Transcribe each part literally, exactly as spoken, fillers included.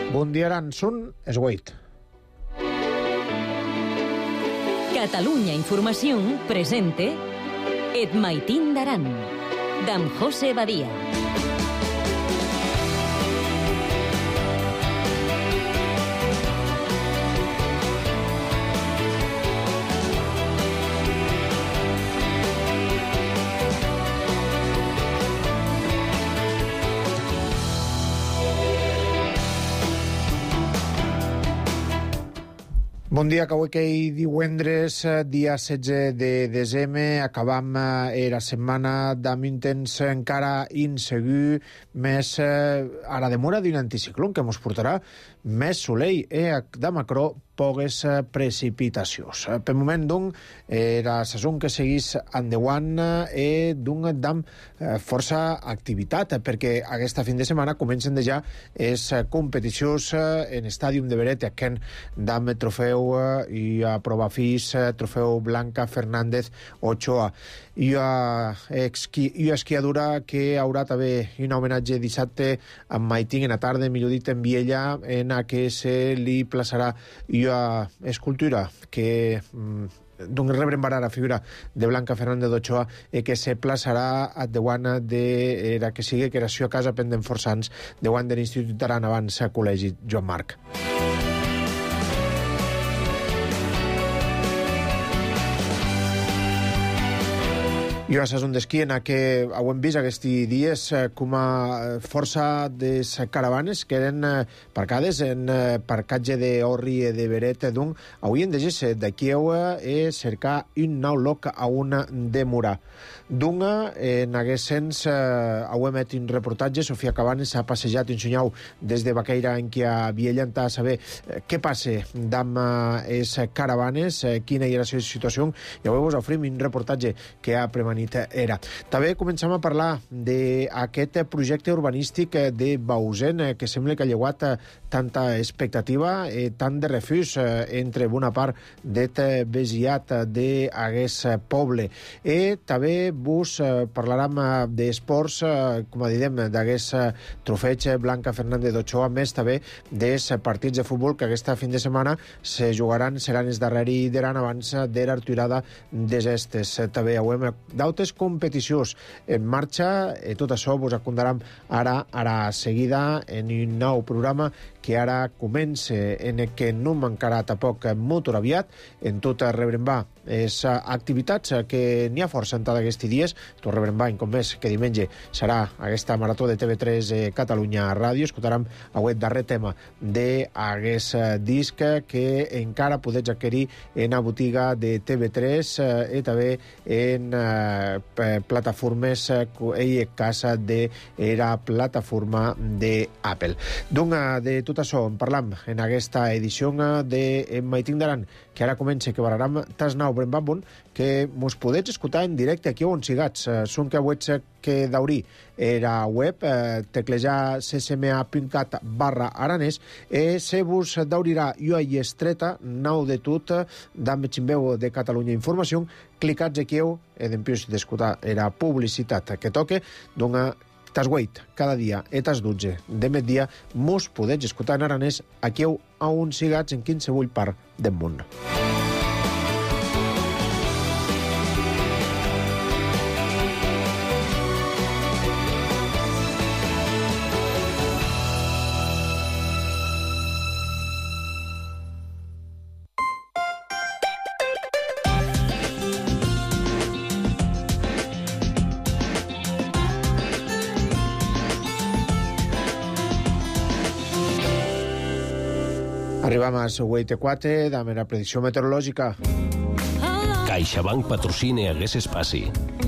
Bon dia, Aran. Són es huit. Catalunya Informació presente Et Maitín d'Aran, d'en José Badia. Bon dia, que avui que hi divendres, dia setze de desembre, acabam era setmana d'am un temps encara insegur, més ara demora d'un anticicló que ens portarà més solell e de macro poques precipitacions. Per moment, doncs, era saison que seguís endavant e d'un d'am força activitat, perquè aquesta fin de setmana comencen ja les competicions en estàdium de Beret, aquell d'am trofeu i a prova fis, trofeu Blanca Fernández Ochoa. I a, esqui, i a esquiadura que haurà també un homenatge dissabte amb Maitín en la tarda, millor dit en Viella, en a què se li plaçarà i a escultura que d'un rebrembarà la figura de Blanca Fernández d'Ochoa i que se plaçarà a Dewan de era que sigui creació a casa pendent força anys Dewan de l'Institut d'Aran abans a Col·legi Joan Marc. I una saison d'esquí en què ho hem vist aquests dies com a força de caravanes que eren parcades en parcatge d'Orri i de Beret. Donc, avui hem de ser d'aquí a cercar un nou lloc a un demorar. Dunga, en aquest sens, ho hem fet un reportatge. Sofia Cabanes ha passejat un senyau des de Baqueira en què havia llantat a saber què passa amb les caravanes, quina era la seva situació, i avui us oferim un reportatge que ha permanit era. També comencem a parlar d'aquest projecte urbanístic de Bausen, que sembla que ha llevat tanta expectativa i tant de refús entre bona part d'aquest vesiat d'aquest poble. I també vos parlarem d'esports, com a diem, d'aquest trofeig Blanca Fernández d'Ochoa, més també dels partits de futbol que aquesta fin de setmana se jugaran, seran els darreri d'Aran abans de l'arturada des estes. També ho hem d'altres competicions en marxa, i tot això vos acondarem ara, ara seguida en un nou programa que ara comença, en què no mancarà tampoc molt aviat, en tot rebrembar les activitats que n'hi ha força en tots aquests dies. Tot rebrembar, com més que diumenge serà aquesta marató de T V tres Catalunya Ràdio. Escoltarem avui el darrer tema d'aquest disc que encara podeu adquirir en la botiga de T V tres i també en plataformes i casa de la plataforma d'Apple. Doncs de tot això en parlam en aquesta edició de Maitín d'Aran, que ara comença, que parlarem tas nou brembambon, que mos podeu escoltar en directe aquí on sigats. Són que avui que daurí era web, eh, teclejar ccma.cat barra aranès, e se vos daurirà jo i estreta, nou de tot, d'am ximbeu de Catalunya Informació, clicats aquí e d'empius d'escoltar era publicitat que toque, dona tas huit cada dia e tas dotze de migdia mos podeu escoltar en aranès aquí a on sigats en qualsevol part del món. Arribam a les vuit i quatre, dame la predicció meteorològica. CaixaBank patrocina aquest espai.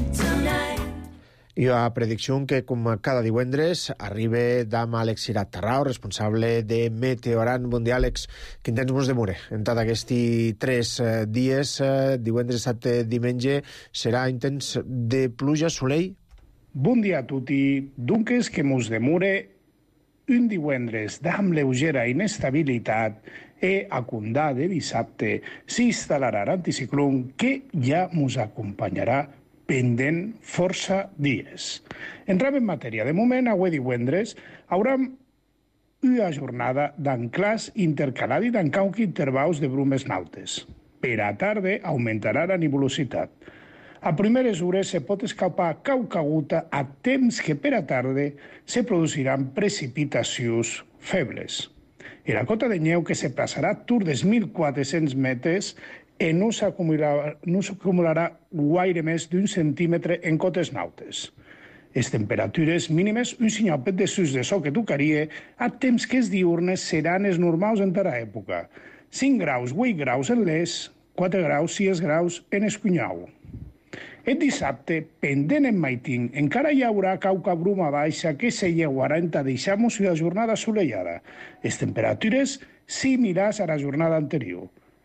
I la predicció que, com cada divendres, arriba d'am Àlex Irat Tarrao, responsable de Meteoran. Bon dia, Àlex. Quin temps mos demora? En tot aquests tres dies, divendres, dissabte, diumenge, serà un temps de pluja, solell? Bon dia a tutti. Dunques que mos demora un divendres d'am lleugera inestabilitat e a condà de dissabte s'instal·larà l'anticiclón que ja mos acompanyarà pendent força dies. Entrem en matèria. De moment, avui divendres, hauram una jornada d'anclàs intercalat i d'encauc intervaus de brumes nautes. Per a tarda augmentarà la nebulositat. A primeres hores se pot escapar caucaguta a temps que per a tarda se produiran precipitacions febles. I la cota de neu que se passarà tur dels mil quatre-cents metres i no s'acumularà no s'acumularà gaire més d'un centímetre en cotes nautes. Les temperatures mínimes, un sinyopet de sus de so que tocaria, a temps que els diurnes seran els normals en la època. cinc graus, vuit graus en l'est, quatre graus, sis graus en Escunyau. El dissabte, pendent en Maitín, encara hi haurà cauca bruma baixa que se lleguarà en ta deixamos la jornada assolellada. Les temperatures similars a la jornada anterior.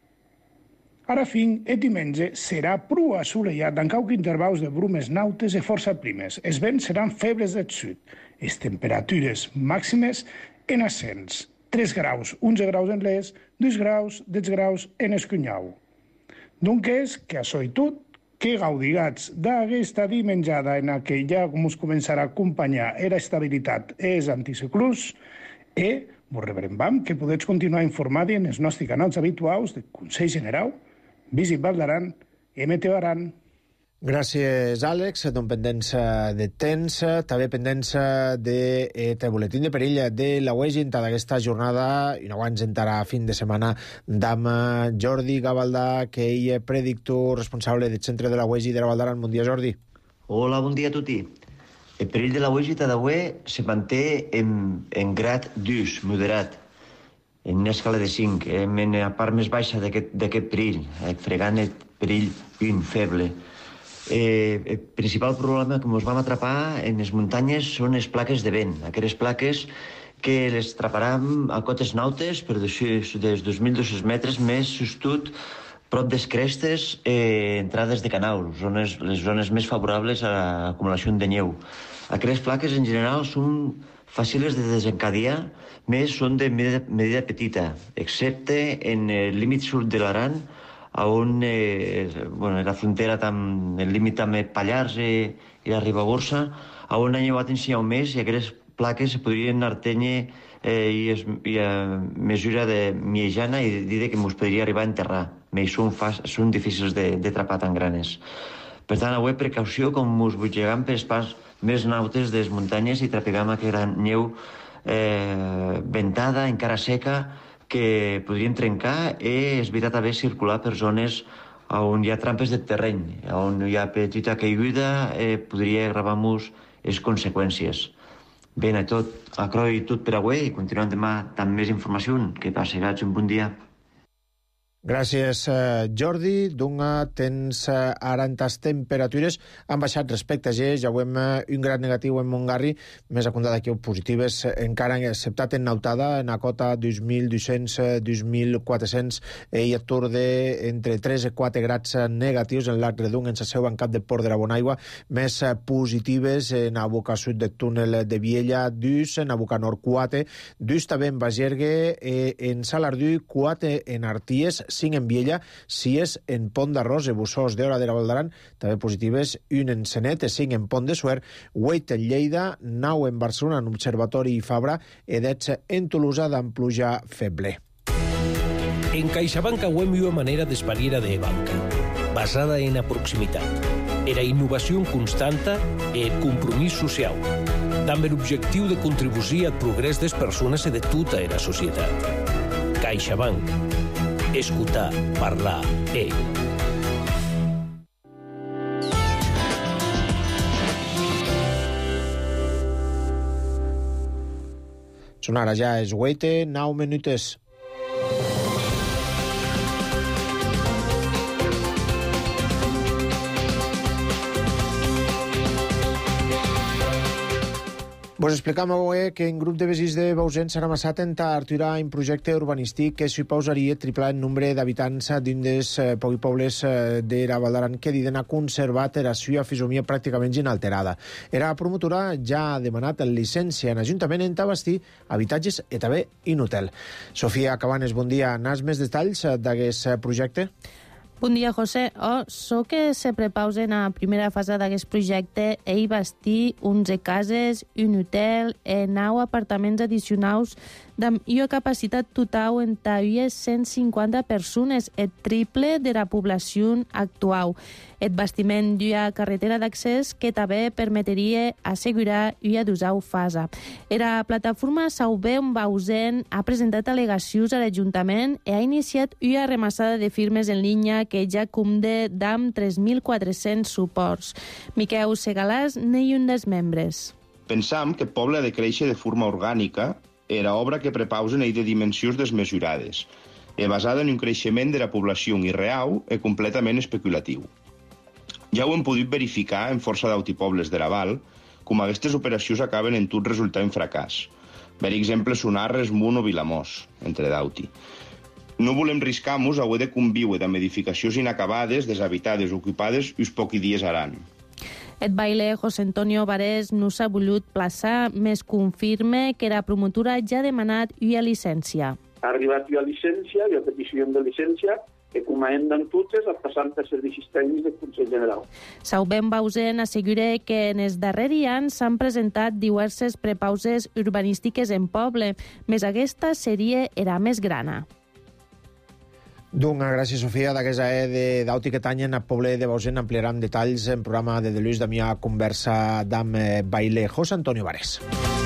Ara fin, el diumenge serà prou assolellat amb cauc intervaus de brumes nautes i força primes. Els vents seran febles del sud. Les temperatures màximes en ascens. tres graus, onze graus en l'est, dos graus, deu graus en Escunyau. Donc és que això i tot, que gaudigats d'aquesta dimenjada en què ja us començarà a acompanyar la estabilitat i els anticiclons, i vos rebrembam que podeu continuar informats en els nostres canals habituals de Consell General, Visit Val d'Aran i Meteo Aran. Gràcies, Àlex. Doncs pendents de temps, també pendents del boletín de perill de la U E G I d'aquesta jornada, i no abans entrarà a fin de setmana, d'Am Jordi Gavaldà, que ell és predictor responsable del centre de la U E G I de la Val d'Aran. Bon dia, Jordi. Hola, bon dia a tutti. El perill de la U E G I Tadeué se manté en, en grad dos, moderat, en una escala de cinc, en la part més baixa d'aquest perill, fregant el perill un, feble. Eh, el principal problema que ens vam atrapar en les muntanyes són les plaques de vent, aquelles plaques que les atraparam a cotes nautes per des dos mil dos-cents metres més sostut prop des crestes, eh, entrades de canal, zones, les zones més favorables a l'acumulació de neu. Aquelles plaques en general són fàcils de desencadenar, més són de medida, medida petita, excepte en el límit sud de l'Aran, on eh, bueno, la frontera amb el límit amb Pallars i, i la Ribagorça, on ha llevat ensenyau més i aquelles plaques se podrien artenye eh, i, es, i a mesura de miejana i dir que ens podria arribar a enterrar. Més són, fas, són difícils d'atrapar tan granes. Per tant, avui precaució com ens butxegam per espais més nautes de les muntanyes i trapegam aquella neu eh, ventada, encara seca, que podrien trencar i és veritat haver circular per zones on hi ha trampes de terreny, on hi ha petita caiguda, eh, podria agravar-nos les conseqüències. Bé, a tot, a croi tot per avui i continuem demà amb més informació. Que passegats un bon dia. Gràcies, Jordi. Dunga, tens ara en tas temperatures han baixat respecte a Gés, ja veiem un grad negatiu en Montgarri, més acundada que positives encara acceptat en Nautada, en la cota dos mil dos-cents a dos mil quatre-cents i atur d'entre tres i quatre grads negatius en l'Arc Redung, en la seu en cap de Port de la Bonaigua, més positives en la boca sud del túnel de Viella, dos, en la boca nord quatre, dos també en Bagergue, en Salardú, quatre en Arties, cinc en Viella, sis en Pont d'Arròs i Bussós d'Hora de la Val d'Aran, també positives, un en Senet, cinc en Pont de Suert, vuit en Lleida, nou en Barcelona, en Observatori i Fabra, i dotze en Tolosa, amb pluja feble. En CaixaBank avem una manera d'esparir de banca, basada en la proximitat, la innovació constanta i el compromís social, amb l'objectiu de contribuir al progrés de les persones i de tota la societat. CaixaBank. Escutar, parlar, ell. Són ara ja és huete, nou minutes. Vos explicam avui que en grup de veïns de Bausen s'han amassat en aturar un projecte urbanístic que suposaria triplar el nombre d'habitants d'un dels eh, pocs pobles eh, de la Val d'Aran que diden ha conservat la seva fisomia pràcticament inalterada. La promotora ja ha demanat llicència en Ajuntament en tabastir habitatges i també un hotel. Sofia Cabanes, bon dia. N'has més detalls d'aquest projecte? Bon dia, José. Oh, so que se prepausen a primera fase d'aquest projecte i bastir onze cases, un hotel e nou apartaments addicionals amb una capacitat total entre cent cinquanta persones, el triple de la població actual. El bastiment d'una carretera d'accés que també permetria assegurar una dosau fase. La plataforma Sauvem Bausen ha presentat al·legacions a l'Ajuntament i ha iniciat una remassada de firmes en línia que ja compta amb tres mil quatre-cents suports. Miquel Segalàs n'és un dels membres. Pensam que el poble ha de créixer de forma orgànica. Era obra que prepausen i de dimensions desmesurades, e basada en un creixement de la població irreal i completament especulatiu. Ja ho hem pogut verificar en força d'autopobles de Laval, com aquestes operacions acaben en tot resultar en fracàs. Per exemple, són Arres, Munt o Vilamós, entre d'auti. No volem riscar-nos a haver de conviure amb edificacions inacabades, deshabitades, ocupades uns pocs dies aran. El baile José Antonio Varés no s'ha volgut plaçar, més confirma que la promotora ja ha demanat una llicència. Ha arribat una llicència, una petició de llicència, que comanden totes a passar per servicis tècnics del Consell General. Sauvem Bausen assegura que en els darrers anys s'han presentat diverses prepauses urbanístiques en poble, més aquesta seria la més grana. Doncs gràcies, Sofia. D'aquesta e d'Auti que tanyen a poble de Bausen ampliarem detalls en programa de Deluís de Mià conversa d'am baile José Antonio Varés.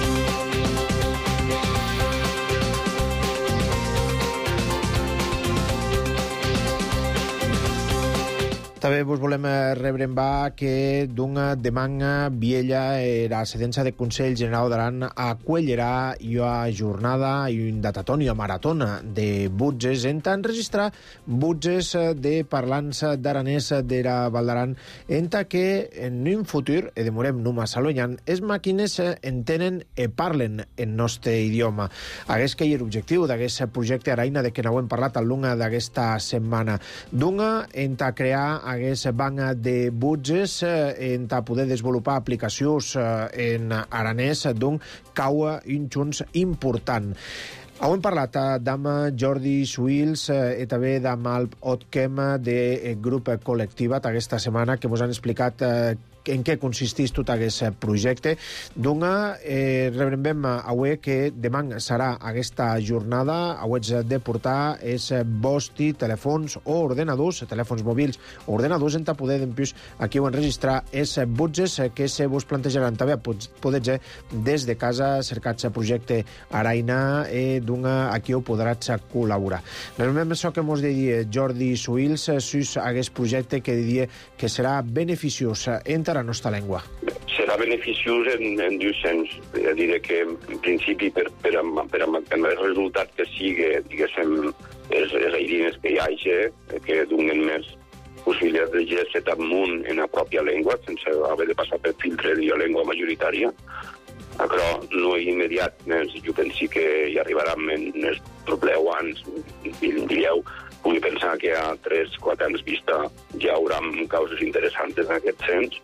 També vos volem rebre en va que d'una demanda viella la sedència de Consell General d'Aran acollerà una jornada i un datatoni, una maratona de butges en tant registrar butges de parlants d'aranès de la Val d'Aran en tant que en un futur, e demorem no massa lluny, les màquines entenen i parlen en nostre idioma. Aquest que és l'objectiu d'aquest projecte Araina de què n'hem parlat al llarg d'aquesta setmana. D'una en tant crear aquest banc de butges en poder desenvolupar aplicacions en aranès, doncs cau un junts important. Hem parlat amb Jordi Suils i també amb el Otkem de Grup Col·lectiva aquesta setmana, que ens han explicat en què consisteix tot aquest projecte. Doncs eh, rebrem avui que demà serà aquesta jornada. Hauets de portar és vostri telèfons o ordenadors, telèfons mòbils o ordenadors, en poder d'empús aquí ho enregistrar és butges que se vos plantejaran també poder ser des de casa cercats projecte Araina i doncs aquí ho podràs col·laborar. Rebrem això que mos deia Jordi Suils sus aquest projecte que diria que serà beneficiós entre la nostra llengua. Serà beneficiós en, en dos sens. Ja diré que, en principi, per, per, per, per el resultat que sigui, diguéssim, els, els eirines que hi hagi, que donen més possibilitats de gestar damunt en la pròpia llengua, sense haver de passar per filtre de la llengua majoritària. Però no és immediat, jo penso que hi arribarem en els propers anys, diríeu, vull pensar que a tres o quatre anys vista ja haurem causes interessants en aquest sens.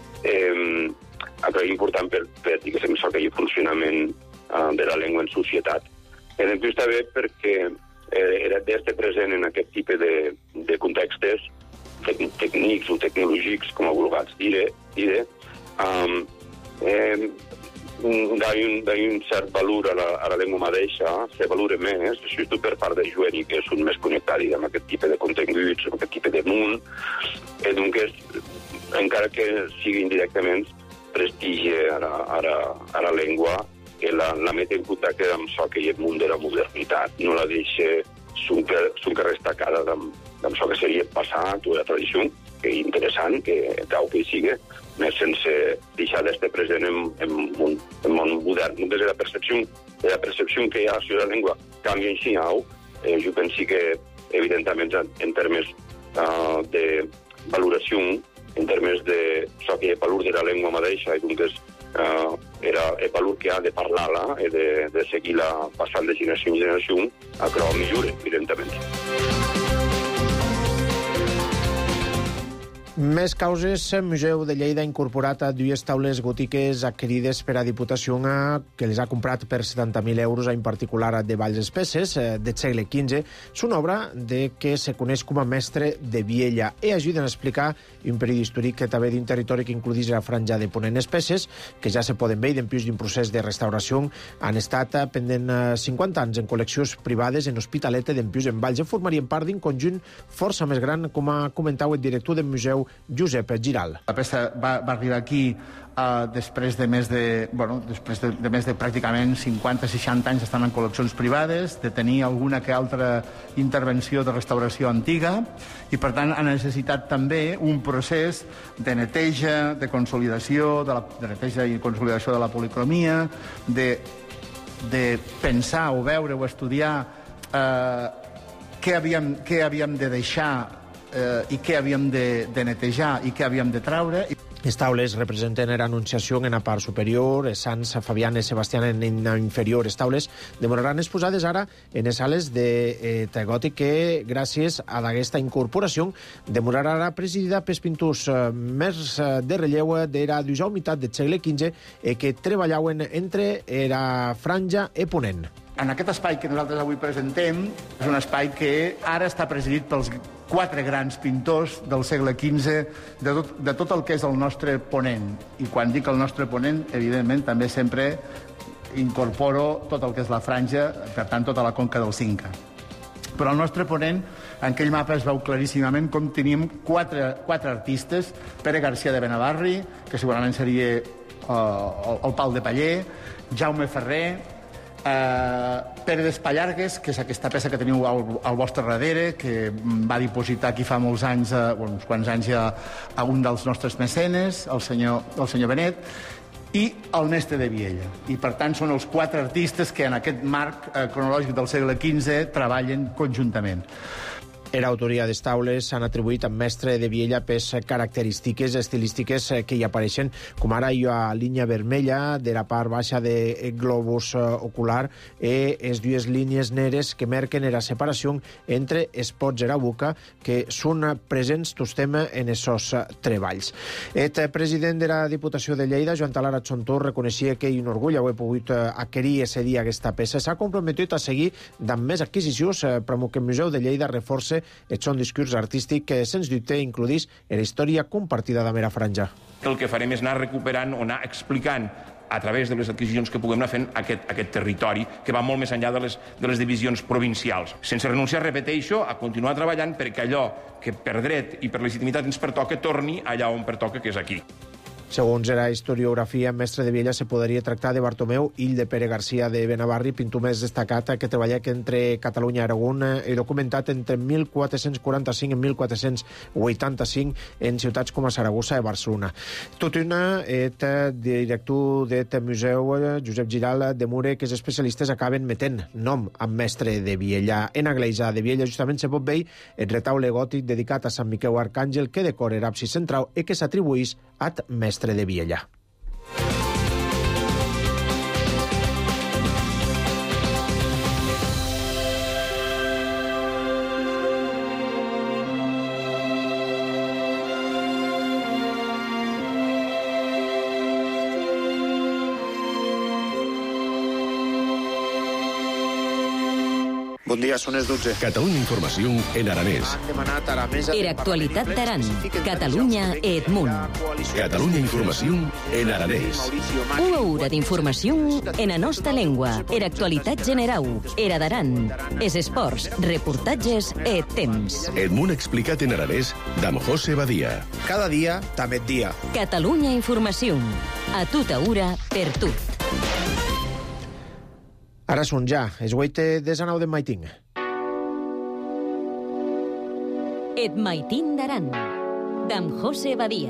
Eh, però és important per, per diguéssim, això que hi ha funcionament eh, de la llengua en societat. I després també perquè eh, era d'estar present en aquest tipus de, de contextes tec tècnics o tecnològics, com a vulguis dir, dir um, eh, d'ha un, un cert valor a la, a la llengua mateixa, se valora més, sobretot per part de joves que són més connectats amb aquest tipus de continguts, amb aquest tipus de món, i doncs, encara que sigui indirectament, prestigia a la, a la, a la llengua que la, la meta en contacte amb això que hi ha el món de la modernitat, no la deixa super, super destacada amb, amb això que seria el passat o la tradició, que és interessant, que cau que hi sigui, més sense deixar d'estar present en, en, en, en món modern. Des de la percepció, de la percepció que hi ha sobre la llengua canvia així, eh, jo penso que, evidentment, en, en termes uh, de valoració, en termes de això que hi ha valor de la llengua mateixa, i doncs uh, era el valor que ha de parlar-la i de, de seguir-la passant de generació en generació, però millora, evidentment. Més causes. El Museu de Lleida ha incorporat a dues taules gòtiques adquirides per a Diputació que les ha comprat per setanta mil euros, en particular de Valls Espesses, de segle quinze. És una obra de que se coneix com a Mestre de Viella i ajuden a explicar un període històric que també d'un territori que includís la franja de Ponent Espesses, que ja se poden veure dempués d'un procés de restauració. Han estat pendent cinquanta anys en col·leccions privades en Hospitalet i dempués en Valls. Formarien part d'un conjunt força més gran, com ha comentat el director del museu, Josep Giral. La peça va, va arribar aquí uh, després de més de, bueno, després de, de més de pràcticament cinquanta seixanta anys estan en col·leccions privades, de tenir alguna que altra intervenció de restauració antiga, i per tant ha necessitat també un procés de neteja, de consolidació, de, la, de neteja i consolidació de la policromia, de, de pensar o veure o estudiar eh, què havíem, què havíem de deixar eh, i què havíem de, de netejar i què havíem de traure. Les taules representen l'Anunciació en la part superior, Sants, Fabián i Sebastián en la inferior. Les taules demoraran exposades ara en les sales de eh, gòtic que, gràcies a aquesta incorporació, demorarà ara presidida pels pintors eh, més de relleu de la dusau meitat del segle quinze eh, que treballaven entre la franja i Ponent. En aquest espai que nosaltres avui presentem és un espai que ara està presidit pels quatre grans pintors del segle quinze de tot, de tot el que és el nostre Ponent. I quan dic el nostre Ponent, evidentment, també sempre incorporo tot el que és la franja, per tant, tota la conca del Cinca. Però el nostre Ponent, en aquell mapa es veu claríssimament com teníem quatre, quatre artistes, Pere Garcia de Benavarri, que segurament seria uh, el, el Pal de Paller, Jaume Ferrer, Uh, Pere d'Espallargues, que és aquesta peça que teniu al, al vostre darrere, que va dipositar aquí fa molts anys, uh, bueno, uns quants anys, a, a un dels nostres mecenes, el senyor, el senyor Benet, i el Mestre de Viella. I, per tant, són els quatre artistes que en aquest marc uh, cronològic del segle quinze treballen conjuntament. Era autoria des taules s'han atribuït a Mestre de Viella per característiques estilístiques que hi apareixen, com ara hi ha línia vermella de la part baixa de globus ocular i les dues línies negres que marquen la separació entre els pots i la boca, que són presents tostem en aquests treballs. El president de la Diputació de Lleida, Joan Talara Chontó, reconeixia que hi un orgull haver pogut adquirir i cedir aquesta peça. S'ha comprometut a seguir amb més adquisicions per que el Museu de Lleida reforça el son discurs artístic que, sens dubte, includís en la història compartida de Mera Franja. El que farem és anar recuperant o anar explicant a través de les adquisicions que puguem anar fent aquest, aquest territori, que va molt més enllà de les, de les divisions provincials. Sense renunciar, repeteixo, a continuar treballant perquè allò que per dret i per legitimitat ens pertoca torni allà on pertoca, que és aquí. Segons la historiografia, Mestre de Viella se podria tractar de Bartomeu, fill de Pere Garcia de Benavarri, pintor més destacat que treballa entre Catalunya i Aragón i documentat entre mil quatre-cents quaranta-cinc i mil quatre-cents vuitanta-cinc en ciutats com a Saragossa i Barcelona. Tot una, el director del museu, Josep Giral, demura que els especialistes acaben metent nom amb Mestre de Viella. En Agleisa de Viella justament se pot veure el retaule gòtic dedicat a Sant Miquel Arcàngel que decora l'absis central i que s'atribuís a Mestre de Viella. Bon dia, són les dotze. Catalunya Informació en aranès. Era actualitat d'Aran. Catalunya et Munt. Catalunya Informació en aranès. Una hora d'informació en la nostra llengua. Era actualitat generau. Era d'Aran. Es esports, reportatges et temps. Et Munt explicat en aranès d'Am José Badia. Cada dia, també dia. Catalunya Informació. A tota hora, per tot. Ara són ja, es hueite desanau de maitín. Et maitín d'Aran, d'Am José Badia.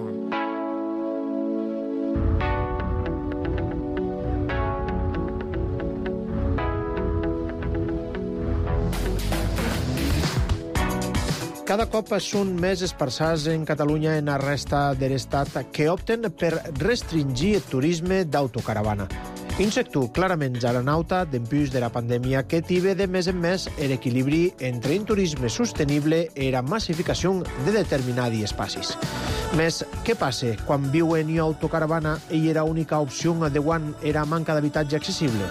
Cada cop són més esparçats en Catalunya en la resta de l'estat que opten per restringir el turisme d'autocaravana. Insectu, clarament ja la nauta dempús de la pandèmia que tive de mes en mes l'equilibri entre un turisme sostenible i la massificació de determinats espais. Més, què passa quan viu en una autocaravana i era única opció de quan era manca d'habitatge accessible?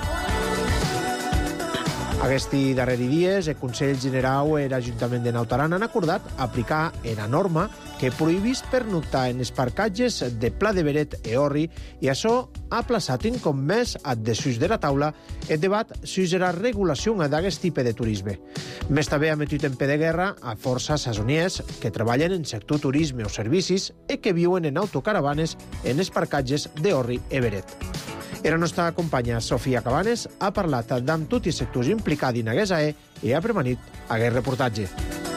Aquests darrers dies, el Consell Generau i l'Ajuntament de Naut Aran han acordat aplicar una norma que prohibís pernoctar en els parcatges de Pla de Beret i Orri i això ha plaçat un cop més a desús de la taula el debat sobre la regulació d'aquest tipus de turisme. Més també ha metut en peu de guerra a força sazoniers que treballen en sector turisme o servicis i que viuen en autocaravanes en els parcatges d'Orri i Beret. I la nostra companya Sofia Cabanes ha parlat amb tots els sectors implicats en aquest A E i ha premanit aquest reportatge.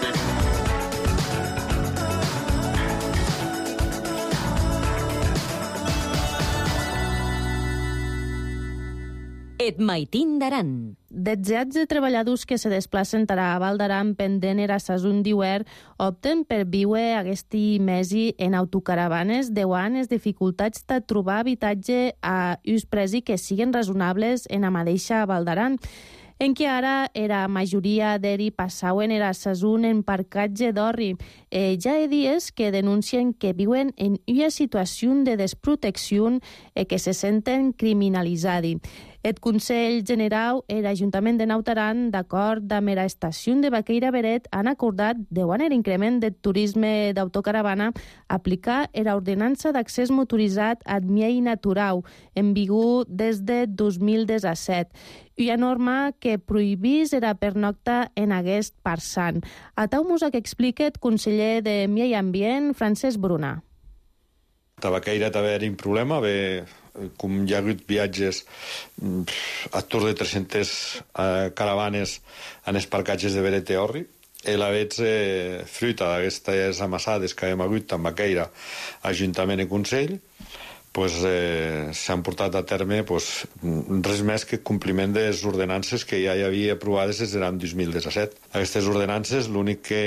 Et maitin d'Aran. Detzats de treballadors que se desplacen a Val d'Aran pendent era sason d'hivern opten per viure aquest mesi en autocaravanes deuant les dificultats de trobar habitatge a uns precis que siguen raonables en la mateixa Val d'Aran. En què ara era majoria d'eri passauen era sason en parcatge d'Orri. Eh, ja he dies que denuncien que viuen en una situació de desprotecció i que se senten criminalitzats. El Consell Generau i l'Ajuntament de Naut Aran, d'acord amb la estació de Baqueira Beret, han acordat, davant l'increment del turisme d'autocaravana, aplicar l'ordenança d'accés motoritzat ad miei naturau, en vigor des de dos mil disset. Una norma que prohibís la pernocta en aquest parsant. A tau-mos que explica el conseller de Miei Ambient, Francesc Bruna. A Baqueira també era un problema, bé, com hi ha hagut viatges a tour de tres-centes eh, caravanes en els parcatges de Beret i Orri, i la veig eh, fruita d'aquestes amassades que hem hagut amb Baqueira, Ajuntament i Consell, pues, eh, s'han portat a terme pues, res més que compliment de les ordenances que ja hi havia aprovades des de l'any dos mil disset. Aquestes ordenances, l'únic que,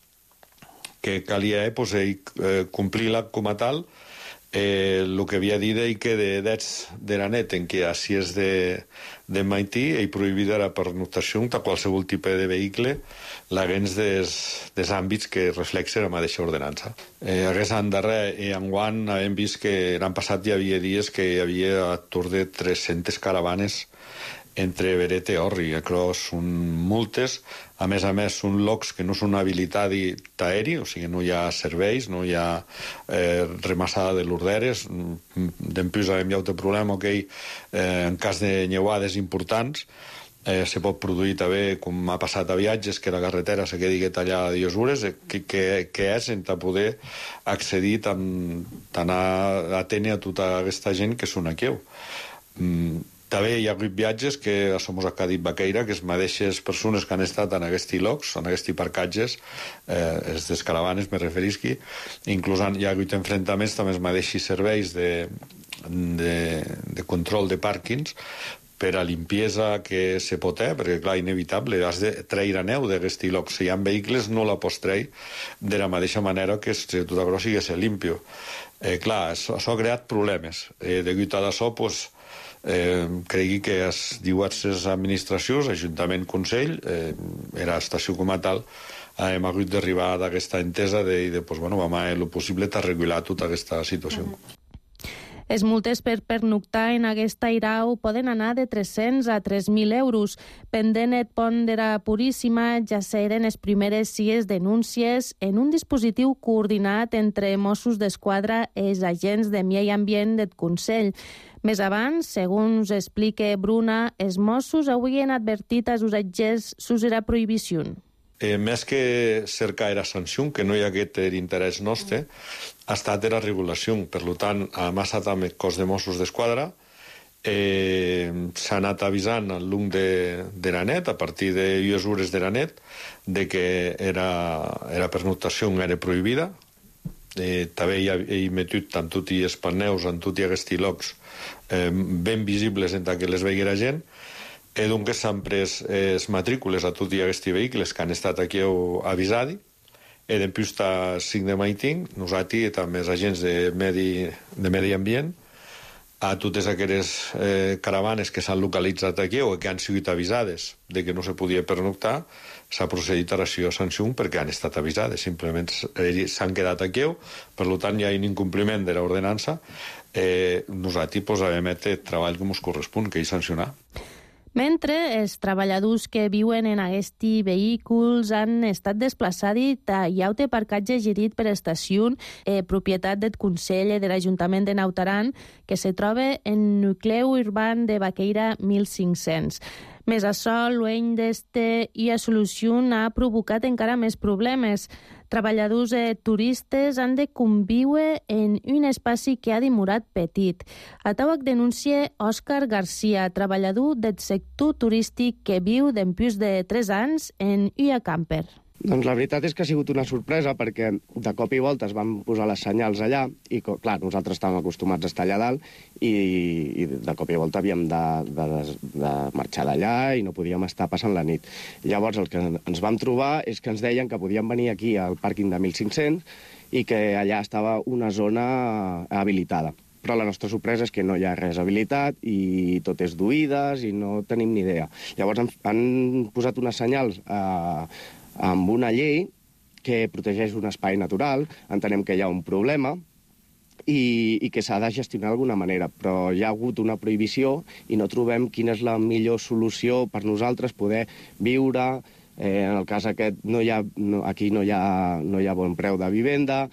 que calia pues, eh, complir-la com a tal, Eh, el que havia dit és que de drets de la net en què així és de, de Maití i prohibida la pernoctació de qualsevol tipus de vehicle l'haguens des, des àmbits que reflexen la mateixa ordenança. Eh, aquest any darrer i enguany hem vist que l'any passat hi havia dies que hi havia a tour de tres-centes caravanes entre Beret i Orri. Això són multes, a més a més són llocs que no són habilitats d'aeri, o sigui, no hi ha serveis, no hi ha eh, remassada de l'orderes, d'empús hi ha un problema que eh, en cas de nyeuades importants eh, se pot produir també, com ha passat a viatges, que la carretera se quedi tallada a dues hores, que, que, que és en poder accedir tant, tant a atendre a tota aquesta gent que són aquí. Mm, També hi ha hagut viatges que som a dit Baqueira, que les mateixes persones que han estat en aquests llocs, en aquests parcatges, eh, els des caravanes, me referisqui, inclús hi ha hagut enfrontaments també els mateixos serveis de, de, de control de pàrquings per a limpiesa que se pot fer, perquè, clar, inevitable, has de treure neu d'aquests llocs. Si hi ha vehicles, no la pots treure de la mateixa manera que si tot això sigui limpio. Eh, clar, això, això ha creat problemes. Eh, degut a això, doncs, Eh, cregui que es diu a les administracions, Ajuntament, Consell, eh, era estació com a tal, eh, hem hagut d'arribar d'aquesta entesa de, de pues, bueno, vam a el possible de regular tota aquesta situació. Les multes per pernoctar en aquesta airau poden anar de tres-cents a tres mil euros. Pendent el pont de la Puríssima ja s'eren les primeres sis denúncies en un dispositiu coordinat entre Mossos d'Esquadra i els agents de Miei Ambient del Consell. Més abans, segons explica Bruna, els Mossos havien advertit als usatgers sobre la prohibició. Eh, més que cercar la sanció, que no hi hagués l'interès nostre, ha estat la regulació. Per tant, ha amassat amb el cos de Mossos d'Esquadra, eh, s'ha anat avisant al lung de, de la net, a partir de dues hores de la net, de que era, era pernoctació era prohibida. Eh, també hi ha he metut tant tot i els paneus, en tot i aquests llocs eh, ben visibles entre que les vegi la gent. Eh, doncs s'han pres les matrícules a tots aquests vehicles que han estat aquí avisats, i després està cinc de Maiting, nosaltres i també els agents de medi, de medi ambient, a totes aquelles eh, caravanes que s'han localitzat aquí o que han sigut avisades de que no se podia pernoctar, s'ha procedit a ració sanció perquè han estat avisades. Simplement s'han quedat aquí, per tant hi ha un incompliment de l'ordenança. Eh, nosaltres posarem aquest treball com us correspon, que és sancionar. Mentre els treballadors que viuen en aquests vehicles han estat desplaçats a llaute parcatge gerit per estació, eh, propietat del Consell de l'Ajuntament de Naut Aran, que se troba en nucleu urban de Baqueira mil cinc-cents. Més açò, l'any d'este i a solució ha provocat encara més problemes. Treballadors eh, turistes han de conviure en un espai que ha demorat petit. A Tauac denuncia Òscar Garcia, treballador del sector turístic que viu d'empús de tres anys en Uia Camper. Doncs la veritat és que ha sigut una sorpresa perquè de cop i volta es van posar les senyals allà i, clar, nosaltres estàvem acostumats a estar allà dalt i, i de cop i volta havíem de, de, de marxar d'allà i no podíem estar passant la nit. Llavors el que ens vam trobar és que ens deien que podíem venir aquí al pàrquing de mil cinc-cents i que allà estava una zona habilitada. Però la nostra sorpresa és que no hi ha res habilitat i tot és d'oïdes i no tenim ni idea. Llavors han, han posat unes senyals a amb una llei que protegeix un espai natural, entenem que hi ha un problema i, i que s'ha de gestionar d'alguna manera, però hi ha hagut una prohibició i no trobem quina és la millor solució per nosaltres poder viure. Eh, en el cas aquest, no hi ha, no, aquí no hi ha, no hi ha bon preu de vivenda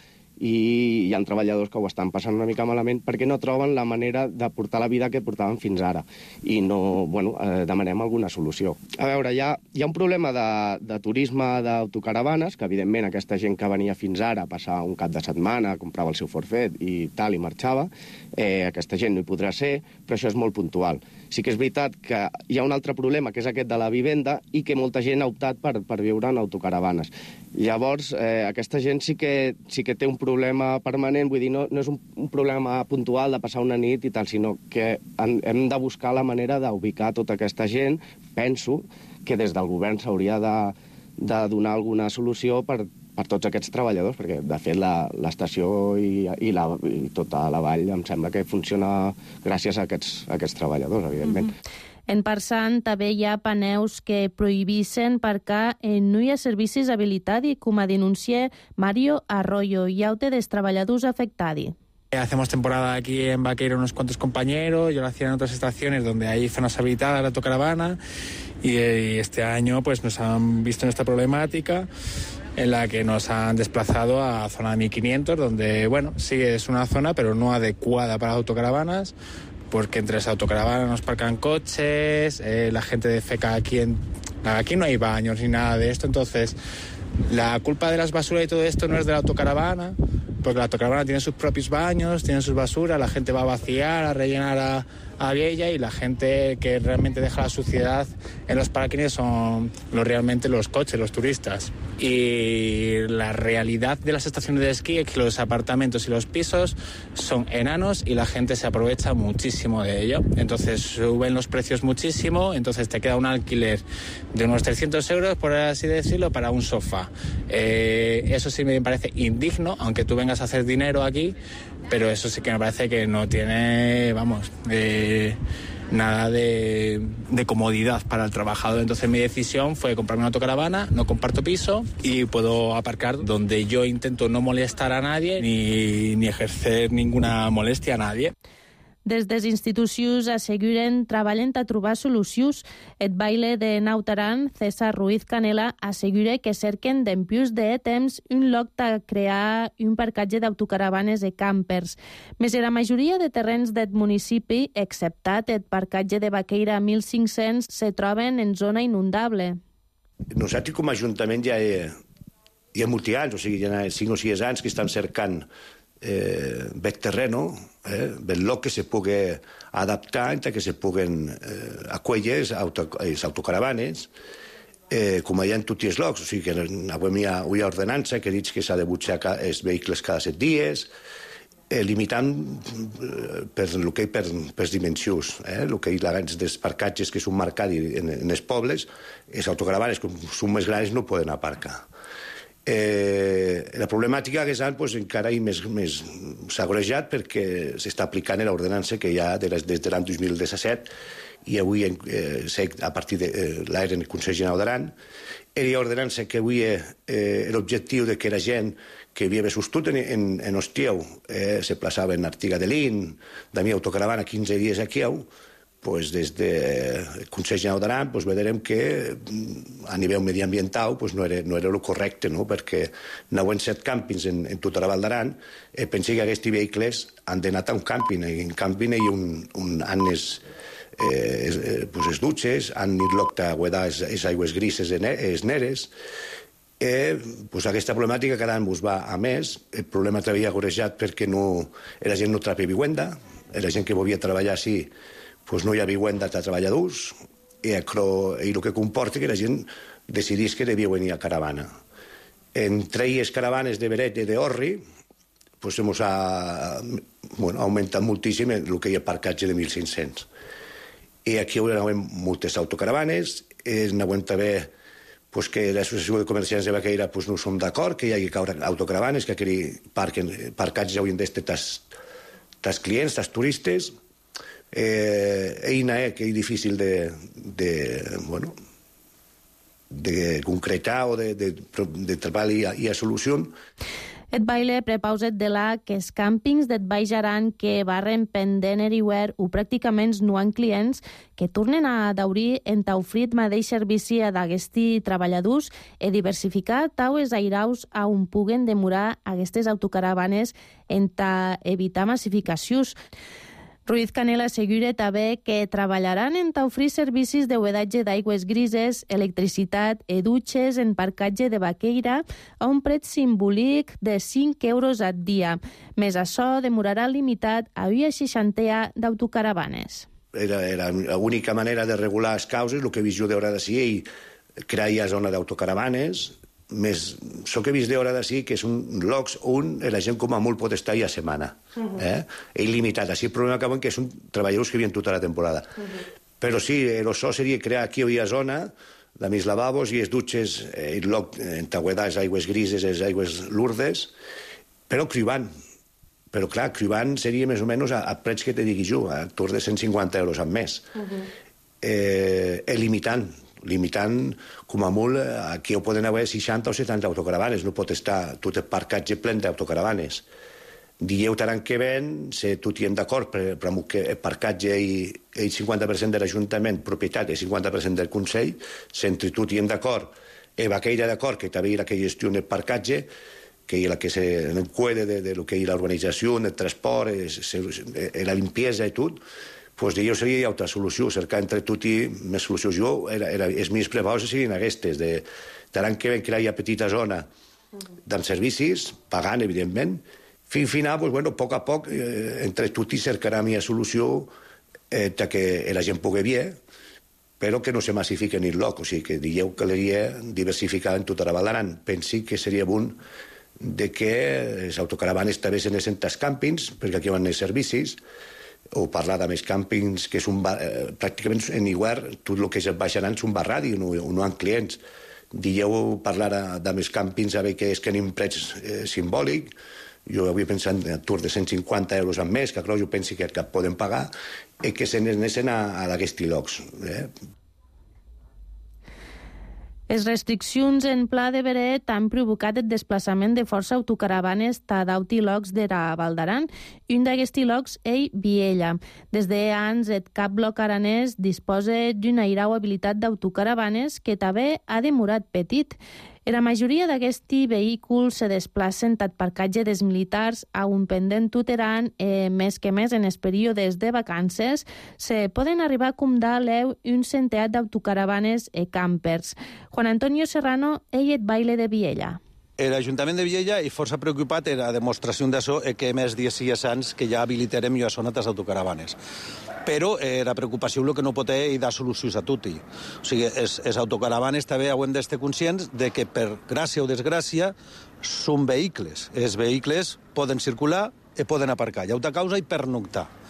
i hi ha treballadors que ho estan passant una mica malament perquè no troben la manera de portar la vida que portaven fins ara i no, bueno, eh, demanem alguna solució. A veure, hi ha, hi ha un problema de, de turisme d'autocaravanes, que evidentment aquesta gent que venia fins ara a passar un cap de setmana, comprava el seu forfet i tal i marxava, eh, aquesta gent no hi podrà ser, però això és molt puntual. Sí que és veritat que hi ha un altre problema, que és aquest de la vivenda, i que molta gent ha optat per, per viure en autocaravanes. Llavors, eh, aquesta gent sí que, sí que té un problema permanent, vull dir, no, no és un, un problema puntual de passar una nit i tal, sinó que han, hem de buscar la manera d'ubicar tota aquesta gent. Penso que des del govern s'hauria de, de donar alguna solució per, per tots aquests treballadors, perquè, de fet, l'estació i, i, la, i tota la vall em sembla que funciona gràcies a aquests, a aquests treballadors, evidentment. Mm-hmm. En passant, també hi ha paneus que prohibissin perquè no hi ha servicis habilitats, com a denuncia Mario Arroyo, llaute dels treballadors afectats. Hacemos temporada aquí en Baqueira unos cuantos compañeros, yo lo hacía en otras estaciones donde hay zonas habitadas, la autocaravana, y este año pues nos han visto en esta problemática en la que nos han desplazado a zona de mil quinientos, donde, bueno, sí es una zona, pero no adecuada para autocaravanas, porque entre las autocaravanas nos parcan coches, eh, la gente defeca aquí, en, aquí no hay baños ni nada de esto, entonces la culpa de las basuras y todo esto no es de la autocaravana, porque la autocaravana tiene sus propios baños, tiene sus basuras, la gente va a vaciar, a rellenar a, a ella, y la gente que realmente deja la suciedad en los parkings son los, realmente los coches, los turistas. Y la realidad de las estaciones de esquí es que los apartamentos y los pisos son enanos y la gente se aprovecha muchísimo de ello. Entonces suben los precios muchísimo, entonces te queda un alquiler de unos trescientos euros, por así decirlo, para un sofá. Eh, eso sí me parece indigno, aunque tú vengas a hacer dinero aquí, pero eso sí que me parece que no tiene, vamos, eh, nada de, de comodidad para el trabajador. Entonces mi decisión fue comprarme una autocaravana, no comparto piso y puedo aparcar donde yo intento no molestar a nadie ni, ni ejercer ninguna molestia a nadie. Des des institucions asseguren treballen a trobar solucions. El baile de Naut Aran, César Ruiz Canela, assegura que cerquen d'empús de temps un lloc de crear un parcatge d'autocaravanes i campers. Més la majoria de terrenys del municipi, exceptat el parcatge de Baqueira mil cinc-cents, se troben en zona inundable. Nosaltres com a Ajuntament ja hi ha molts anys, o sigui, hi ha cinc o sis anys que estan cercant eh, bec terreno, eh, bec lloc que se pugui adaptar entre que se puguen eh, acollir les auto, autocaravanes, eh, com hi ha en tots els llocs. O sigui que avui hi ha una ordenança que diu que s'ha de butxar els vehicles cada set dies, eh, limitant per el que per, per dimensions, eh, el que hi ha dels parcatges que són marcats en, en els pobles, les autocaravanes, com són més grans, no poden aparcar. Eh, la problemàtica aquest any pues, encara més, més s'ha agrejat perquè s'està aplicant l'ordenança que hi ha des de l'any dos mil disset i avui eh, a partir de eh, l'era en el Consell General d'Aran. Era ordenança que avui eh, l'objectiu de que la gent que havia sostut en, en, en Ostieu eh, se plaçava en Artiga de Lin, de mi autocaravana quinze dies aquí, pues des del Consell General d'Aran pues veurem que a nivell mediambiental pues no era, no era el correcte, no? Perquè n'hi set càmpings en, en tota la Val d'Aran, eh, pensi que aquests vehicles han d'anar a un càmping, i en càmping hi ha un, un annes eh, eh, pues es dutxes, han nit a guardar les aigües grises es neres. Eh, pues aquesta problemàtica cada any va a més. El problema t'havia agorejat perquè no, la gent no trapa vivenda, la gent que volia treballar així pues no hi ha vivenda de treballadors i, i el que comporta que la gent decidís que devia venir a caravana. Entre les caravanes de Beret i d'Orri pues hemos ha, bueno, augmentat moltíssim el que hi ha parcatge de mil cinc-cents. I aquí hi ha moltes autocaravanes, n'hi també pues, que l'Associació de Comerciants de Baqueira pues, no som d'acord que hi hagi autocaravanes, que aquell parcatge haurien d'estar tas clients, tas turistes. Eh, eina eh, que és difícil de, de, bueno, de concretar o de, de, de treballar i a, i a solució. Et baile prepauset de la que els càmpings d'et Baix Aran que barren pendent eriuer o pràcticament no han clients que tornen a daurir en taufrit mateix servici a d'aquesti treballadors e diversificar taues airaus a on puguen demorar aquestes autocaravanes en ta evitar massificacions. Ruiz Canela assegura també que treballaran en ofrir servicis de buidatge d'aigües grises, electricitat i dutxes en parcatge de Baqueira a un preu simbòlic de cinc euros al dia. Més això demorarà limitat a una seixantena d'autocaravanes. Era, era l'única manera de regular les causes, el que he vist jo d'hora de si i crear ja zona d'autocaravanes. Més, això que he vist d'hora d'ací, que és un llocs on la gent com a molt pot estar ja setmana. Uh-huh. eh? Il·limitat. Així el problema acaba que són treballadors que havien tota la temporada. Uh-huh. Però sí, això seria crear aquí havia zona, de més lavabos i els dutxes, eh, el lloc entaguedar les aigües grises, les aigües lourdes, però cribant. Però clar, cribant seria més o menys a, a preig que te digui jo, a tours de cent cinquanta euros al mes. Uh-huh. eh, limitant. limitant, com a molt, aquí ho poden haver seixanta o setanta autocaravanes, no pot estar tot el parcatge ple d'autocaravanes. Dieu taran que ven, se tot hi hem d'acord, però que el parcatge i el cinquanta per cent de l'Ajuntament, propietat, i el cinquanta per cent del Consell, se entre tot hi hem d'acord, i Baqueira d'acord, que també hi ha la que gestiona el parcatge, que hi ha la que se encuede de, de lo que hi ha l'organització, el transport, la limpiesa i tot, pues jo seria altra solució, cercar entre tot i més solucions. Jo, era, era, els meus prepaus serien aquestes, de taran que ven crear petita zona d'en servicis, pagant, evidentment. Fins final, pues, bueno, a poc a poc, eh, entre tot i cercarà la solució eh, que la gent pugui bé, però que no se massifiqui en el lloc. O sigui, que digueu que l'hauria diversificar en tota la Val d'Aran. Pensi que seria bon de que les autocaravanes també se n'essin als càmpings, perquè aquí van els servicis, o parlar de més càmpings que són eh, pràcticament en igual tot el que es baixaran són barradi, no, no han clients. Dieu parlar de més càmpings a veure que és que anem preig eh, simbòlic. Jo havia pensat en tours de cent cinquanta euros al mes, que clar, jo penso que, que poden pagar, i que se n'anessin a, a aquests llocs. Eh? Les restriccions en Pla de Beret han provocat el desplaçament de força autocaravanes a d'auti llocs de la Val d'Aran. Un d'aquests llocs és Viella. Des d'anys, el cap bloc aranès disposa d'una airau habilitat d'autocaravanes que també ha demorat petit. La majoria d'aquests vehicles se desplacen al parcatge dels militars a un pendent tuteran, eh, més que més en els períodes de vacances, se poden arribar a comptar l'eu un centenar d'autocaravanes i campers. Juan Antonio Serrano, ell et baile de Viella. L'Ajuntament de Viella és força preocupat en la demostració d'això que més dies i anys que ja habilitarem jo a zona les autocaravanes. Però eh, la preocupació el que no pot és dar solucions a tot. O sigui, les autocaravanes també haurem d'estar conscients de que per gràcia o desgràcia són vehicles. Els vehicles poden circular i poden aparcar. Hi ha altra causa i pernoctar.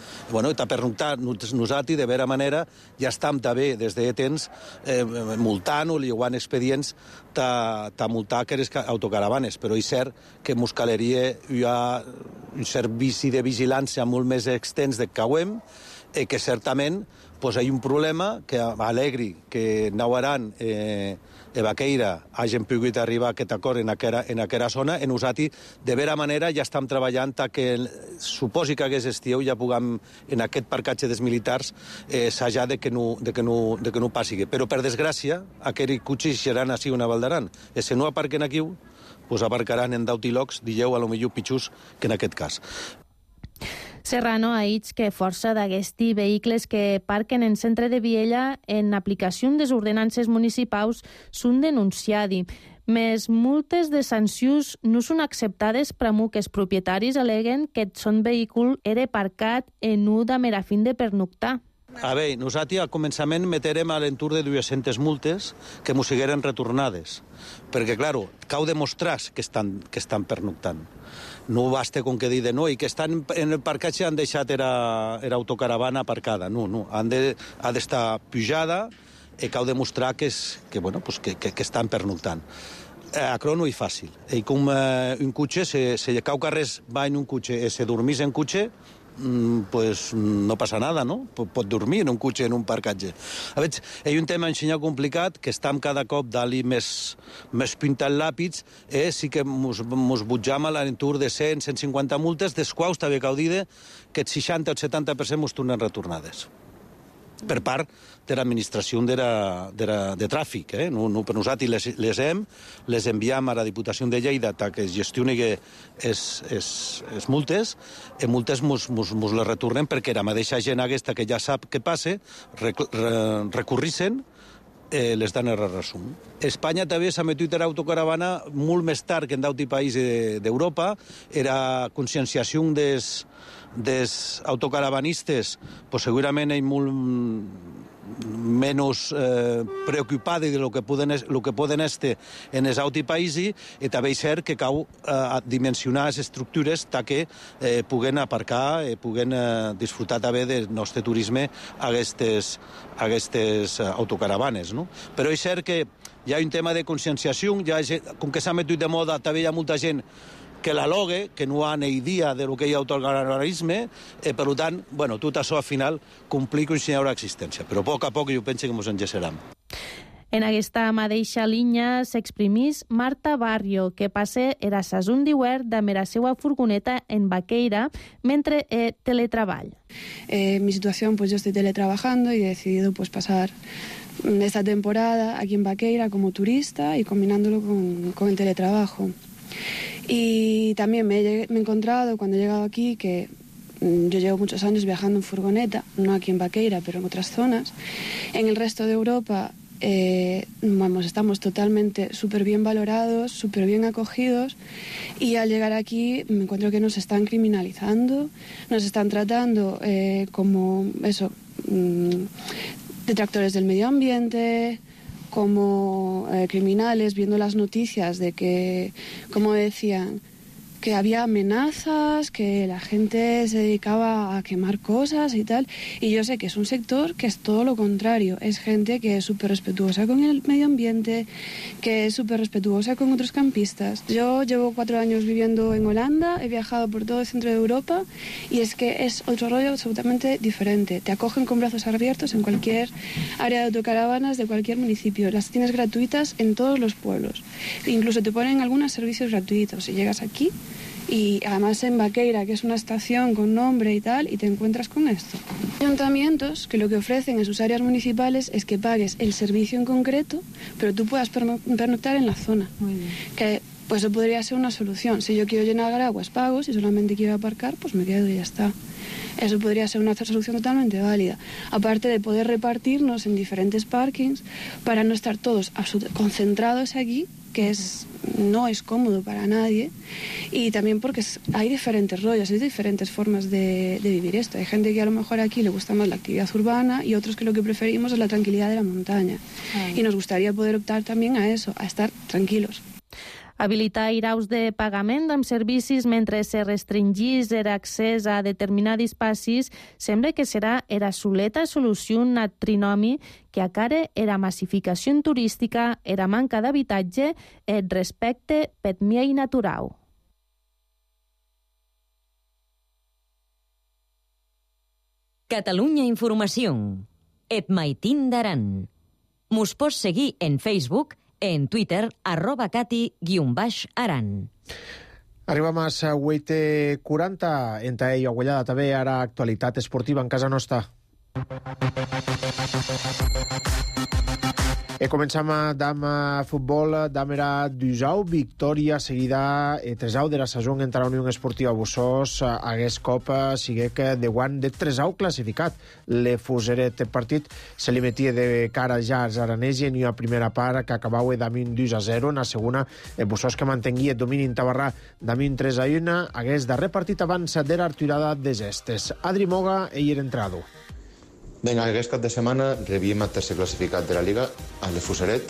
Bueno, i per pernoctar, nosaltres, de vera manera, ja estem també des de temps eh, multant o lliuant expedients ta, ta multar aquelles autocaravanes, però és cert que mos caleria hi ha un servici de vigilància molt més extens de Cauem, i que certament pues, hi ha un problema que alegri que Nauaran eh, i Baqueira hagin pogut arribar a aquest acord en aquella, en aquella zona, i nosaltres, de vera manera, ja estem treballant que suposi que hagués estiu, ja puguem, en aquest parcatge dels militars, eh, s'haja de que no, de que no, de que no passi. Però, per desgràcia, aquells cotxes seran així una Valdaran. I si no aparquen aquí, pues aparcaran en Dautilocs, digueu, a lo millor pitjors que en aquest cas. Serrano ha dit que força d'aquests vehicles que parquen en centre de Viella en aplicació des ordenances municipals són denunciats. Més multes de sancions no són acceptades per a que els propietaris aleguen que son vehícul era parcat en un de mera fin de pernoctar. A veure, nosaltres al començament meterem a l'entorn de dues-centes multes que mos sigueren retornades. Perquè, clar, cal demostrar que estan, que estan pernoctant. No basta con que dir de no, i que estan en el parcatge han deixat era, era autocaravana aparcada. No, no, han de, ha d'estar pujada i cal demostrar que, és, que, bueno, pues que, que, que estan pernoctant. A Cro no és fàcil. I com eh, un cotxe, si, si cau carrers va en un cotxe i se dormís en cotxe, pues no passa nada, no? Pot dormir en un cotxe, en un parcatge. A veure, hi ha un tema ensenyar complicat, que estem cada cop d'ali més, més pintant làpids, eh? Sí que mos, mos butjam a l'entorn de cent a cent cinquanta multes, des quals també cal dir que el seixanta o el setanta per cent mos tornen retornades. Per part de l'administració de, de, de tràfic. Eh? No, no, per nosaltres les, les hem, les enviam a la Diputació de Lleida que es gestioni les multes, i multes mos, mos, mos les retornem perquè la mateixa gent aquesta que ja sap què passa, rec, re, recurrissen, eh, les dan el resum. Espanya també s'ha metut a l'autocaravana molt més tard que en d'altres països d'Europa. Era conscienciació des dels autocaravanistes, pues segurament hi molt menys eh, preocupats de lo que poden, lo que poden estar en els altres països, i també és cert que cal eh, dimensionar les estructures perquè eh, puguen aparcar i puguen eh, disfrutar també del nostre turisme a aquestes, a aquestes autocaravanes. No? Però és cert que hi ha un tema de conscienciació, ja, com que s'ha metut de moda, també hi ha molta gent que la logue, que no ha ni idea de lo que hi ha autocaravanisme, i per tant, bueno, tot això al final complica una senyora existència. Però a poc a poc jo penso que ens engecerem. En aquesta mateixa línia s'exprimís Marta Barrio, que passa era sasún d'hivern de la seva furgoneta en Baqueira mentre eh, teletreball. Eh, mi situación, pues yo estoy teletrabajando y he decidido pues pasar esta temporada aquí en Baqueira como turista y combinándolo con, con el teletrabajo. Y también me he, me he encontrado cuando he llegado aquí que mm, yo llevo muchos años viajando en furgoneta, no aquí en Baqueira, pero en otras zonas. En el resto de Europa eh, vamos, estamos totalmente súper bien valorados, súper bien acogidos, y al llegar aquí me encuentro que nos están criminalizando, nos están tratando eh, como eso, mm, detractores del medio ambiente, como eh, criminales, viendo las noticias de que, como decían, que había amenazas, que la gente se dedicaba a quemar cosas y tal. Y yo sé que es un sector que es todo lo contrario. Es gente que es súper respetuosa con el medio ambiente, que es súper respetuosa con otros campistas. Yo llevo cuatro años viviendo en Holanda, he viajado por todo el centro de Europa y es que es otro rollo absolutamente diferente. Te acogen con brazos abiertos en cualquier área de autocaravanas de cualquier municipio. Las tienes gratuitas en todos los pueblos. Incluso te ponen algunos servicios gratuitos. Si llegas aquí, y además en Baqueira, que es una estación con nombre y tal, y te encuentras con esto. Hay ayuntamientos que lo que ofrecen en sus áreas municipales es que pagues el servicio en concreto, pero tú puedas pernoctar en la zona. Muy bien. Que pues eso podría ser una solución. Si yo quiero llenar aguas, pago. Si solamente quiero aparcar, pues me quedo y ya está. Eso podría ser una solución totalmente válida. Aparte de poder repartirnos en diferentes parkings para no estar todos concentrados aquí, que es, no es cómodo para nadie, y también porque es, hay diferentes rollos, hay diferentes formas de, de vivir esto. Hay gente que a lo mejor aquí le gusta más la actividad urbana y otros que lo que preferimos es la tranquilidad de la montaña. Ay. Y nos gustaría poder optar también a eso, a estar tranquilos. Habilitar iraus de pagament amb servicis mentre se restringís l'accés a determinats passis sembla que serà era soleta solució a trinomi que acara era massificació turística, era manca d'habitatge, et respecte per miei natural. Catalunya Informació. Et maitin d'aran. Mos pots seguir en Facebook, en Twitter, arroba cati guion baix aran. Arribem a la vuit i quaranta. Entre ell, agullada també, ara actualitat esportiva en casa nostra. E començam amb futbol, d'Amera Dusau, victòria seguida e tresau de la saison entre la Unió Esportiva Bussos. Aguest cop sigue que de guant de tresau classificat. Le fuseret partit se li metia de cara ja als aranesi en una primera part que acabava damunt dos a zero. En la segona, el Bussos que mantenguia el domini en Tabarrà damunt tres a un. Aguest darrer partit abans de l'arturada de gestes. Adri Moga, ell era entrado. Vinga, aquest cap de setmana rebíem el tercer classificat de la Liga, el de Fuseret.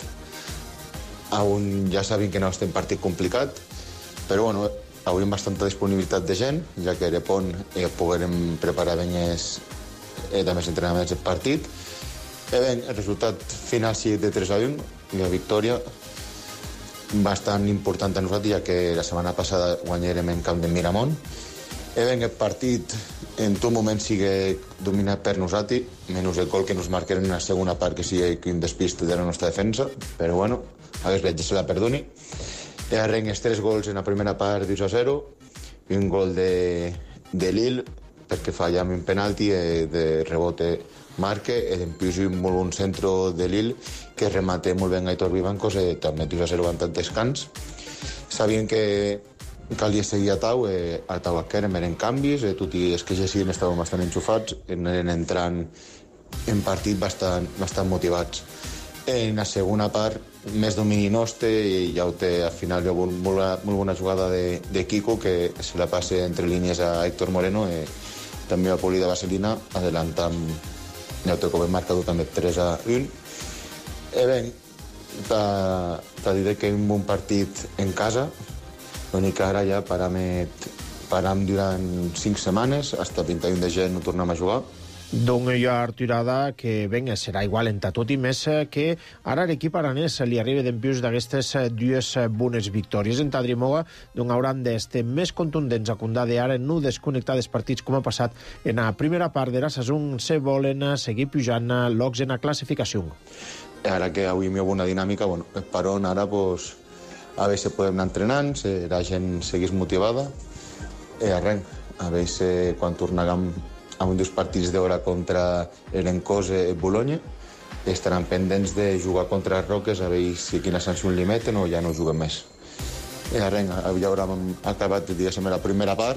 On ja sabem que no estem partit complicat, però bueno, hauríem bastanta disponibilitat de gent, ja que era pont i poguérem preparar ben els eh, de més entrenaments del partit. E ben, el resultat final sí de tres a un, una victòria bastant important a nosaltres, ja que la setmana passada guanyarem en camp de Miramont. E ben, el partit en tot moment sigue dominat per nosaltres, menys el gol que nos marquen en la segona part, que sigui un despiste de la nostra defensa, però bueno, hagués veig que se la perdoni. E arrenc els tres gols en la primera part dos a zero, i un gol de, de Lille, perquè fallam un penalti e de rebote marque, e després un molt bon centro de Lille, que remate molt ben Aitor Vivancos, e també dos a zero van tant descans. Sabien que calia seguir a Tau, eh, a Tau Aquerem eren canvis, eh, tot i els que ja siguen estaven bastant enxufats, eren entrant en partit bastant, bastant motivats. En la segona part, més domini nostre, i ja ho té, al final hi ha molt, molt, molt bona jugada de, de Kiko, que se la passa entre línies a Héctor Moreno, eh, també a Poli de Vaselina, adelantant, ja ho té com el marcador també tres a un. E ben, t'ha dit que un bon partit en casa, l'únic que ara ja param, param durant cinc setmanes, fins el vint i un de gener no tornem a jugar. Doncs hi ha arturada que venga, serà igual en tot i més que ara l'equip aranès li arriba d'empius d'aquestes dues bones victòries. En Adri Moga doncs hauran d'estar més contundents a condar d'ara, no desconnectar dels partits com ha passat en la primera part de la saison, se volen seguir pujant locs en la classificació. Ara que avui hi ha una dinàmica, bueno, per on ara pues, a veure si podem anar entrenant, si la gent seguís motivada, i arrenc, a veure si quan tornàrem a un dels partits d'hora contra l'Encós i Bolonya, estaran pendents de jugar contra els Roques, a veure si quina sanció li meten o ja no juguem més. I arrenc, ja haurem acabat, diguéssim, la primera part,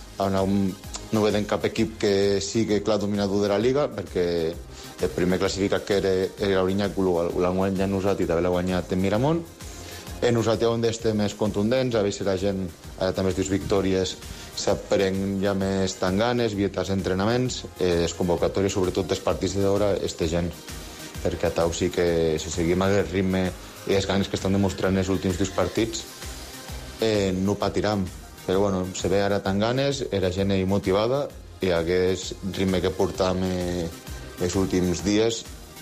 no veiem cap equip que sigui clar dominador de la Liga, perquè el primer classificat que era, era l'Orinyà, l'han guanyat nosaltres i també l'ha guanyat en Miramont. E nosaltres hem d'estar més contundents, a veure si la gent, ara també les dues victòries, s'aprenc ja més tan ganes, vietes entrenaments, eh, les convocatòries, sobretot dels partits d'hora, este gent. Perquè a Tau sí que si seguim aquest ritme i les ganes que estan demostrant els últims dos partits, eh, no patiram. Però bueno, se ve ara tan ganes, era gent motivada, i aquest ritme que portam eh, els últims dies,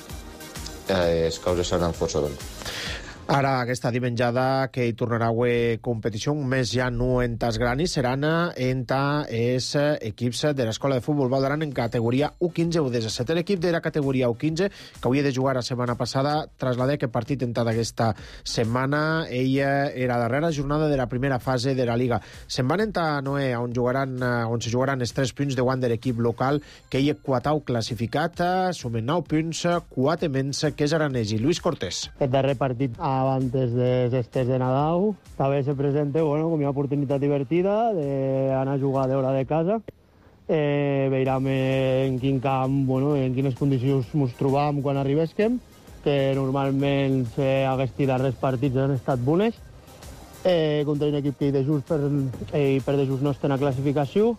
eh, les causes seran força ben. Ara, aquesta dimenjada que hi tornarà a haver competició, més ja no en tas granis, seran en els equips de l'Escola de Futbol Val d'Aran en categoria U quinze u disset. L'equip de la categoria U quinze, que hauria de jugar la setmana passada, traslladar aquest partit en d'aquesta setmana. Ella era darrera jornada de la primera fase de la Liga. Se'n van entrar a Noé, on, jugaran, on se jugaran els tres punts de guant de l'equip local, que ell quatau classificat, sumen nou punts, quatre menys que és aranesi. Luis Cortés. El darrer partit abans de estes de Nadal també se presenta bueno, com una oportunitat divertida d'anar a jugar d'hora de casa. Eh, veurem en quin camp, bueno, en quines condicions ens trobam quan arribéssim, que normalment eh, aquests darrers partits han estat bones, eh, contra un equip que de just per, eh, per de just no està en la classificació.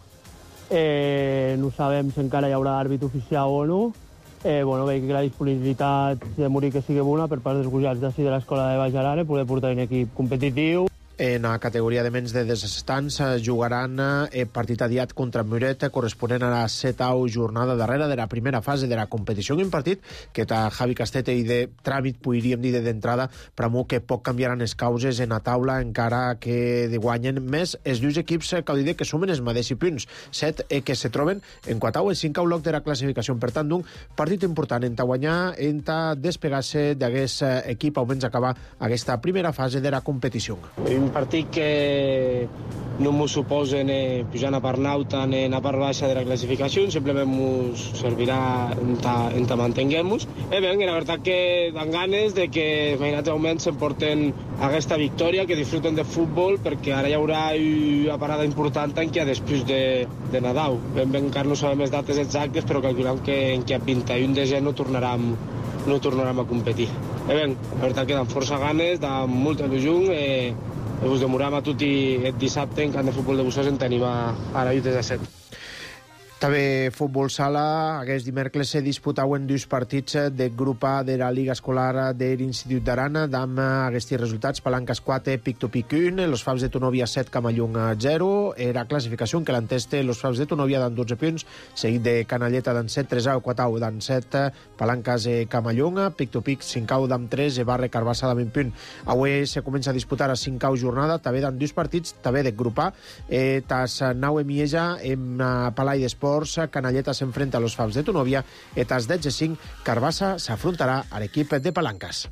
Eh, no sabem si encara hi haurà àrbit oficial o no. Eh, bueno, veig que la disponibilitat de morir que sigui bona per part dels gujats d'ací de l'Escola de Baix Aran, poder portar un equip competitiu. En la categoria de menys de disset anys jugaran el partit adiat contra Muret, corresponent a la setau jornada darrera de la primera fase de la competició. Un partit que ta Javi Castete i de tràmit, podríem dir, d'entrada, però que poc canviaran les causes en la taula, encara que de guanyen més els dos equips que ho diré que sumen els mateixos punts, set eh, que se troben en quatau el cinquè bloc de la classificació. Per tant, un partit important en ta guanyar, en ta despegar-se d'aquest equip, almenys acabar aquesta primera fase de la competició. Un partit que no ens suposa ni pujar a part nauta ni a part baixa de la classificació, simplement ens servirà en ta, en ta mantenguem-nos. Eh bé, la veritat que dan ganes de que imagina't almenys s'emporten aquesta victòria, que disfruten de futbol, perquè ara hi haurà una parada important en què després de, de Nadal. Ben bé, encara no sabem les dates exactes, però calculem que en què vint-i-u de gener no tornarem, no tornarem a competir. Eh bé, la veritat que dan força ganes, dan molta il·lusió, eh, us demorem a tutti el dissabte en camp de futbol de Bussós en tenim a, a la U disset. També futbol sala, aquest dimecres se disputaven dos partits de grup A de la Liga Escolar de l'Institut d'Arana, amb aquests resultats: Palanques quatre, Pictopic un, Los Fabs de Tonovia set, Camallung zero. Era classificació en què l'enteste Los Fabs de Tonovia dan dotze punts, seguit de Canalleta dan set, Tresau, Quatau dan set, Palanques e Camallung, Pictopic cinquau dan tres, Barre Carbassa dan vint punts. Avui se comença a disputar a cinquau jornada, també dan dos partits, també de grup A. Eh, tas nau e Mieja, en Palai d'Esports, Canalleta s'enfrenta a Los Fabs de Tonovia, i tas dotze cinc, Carbassa s'afrontarà a l'equip de Palanques.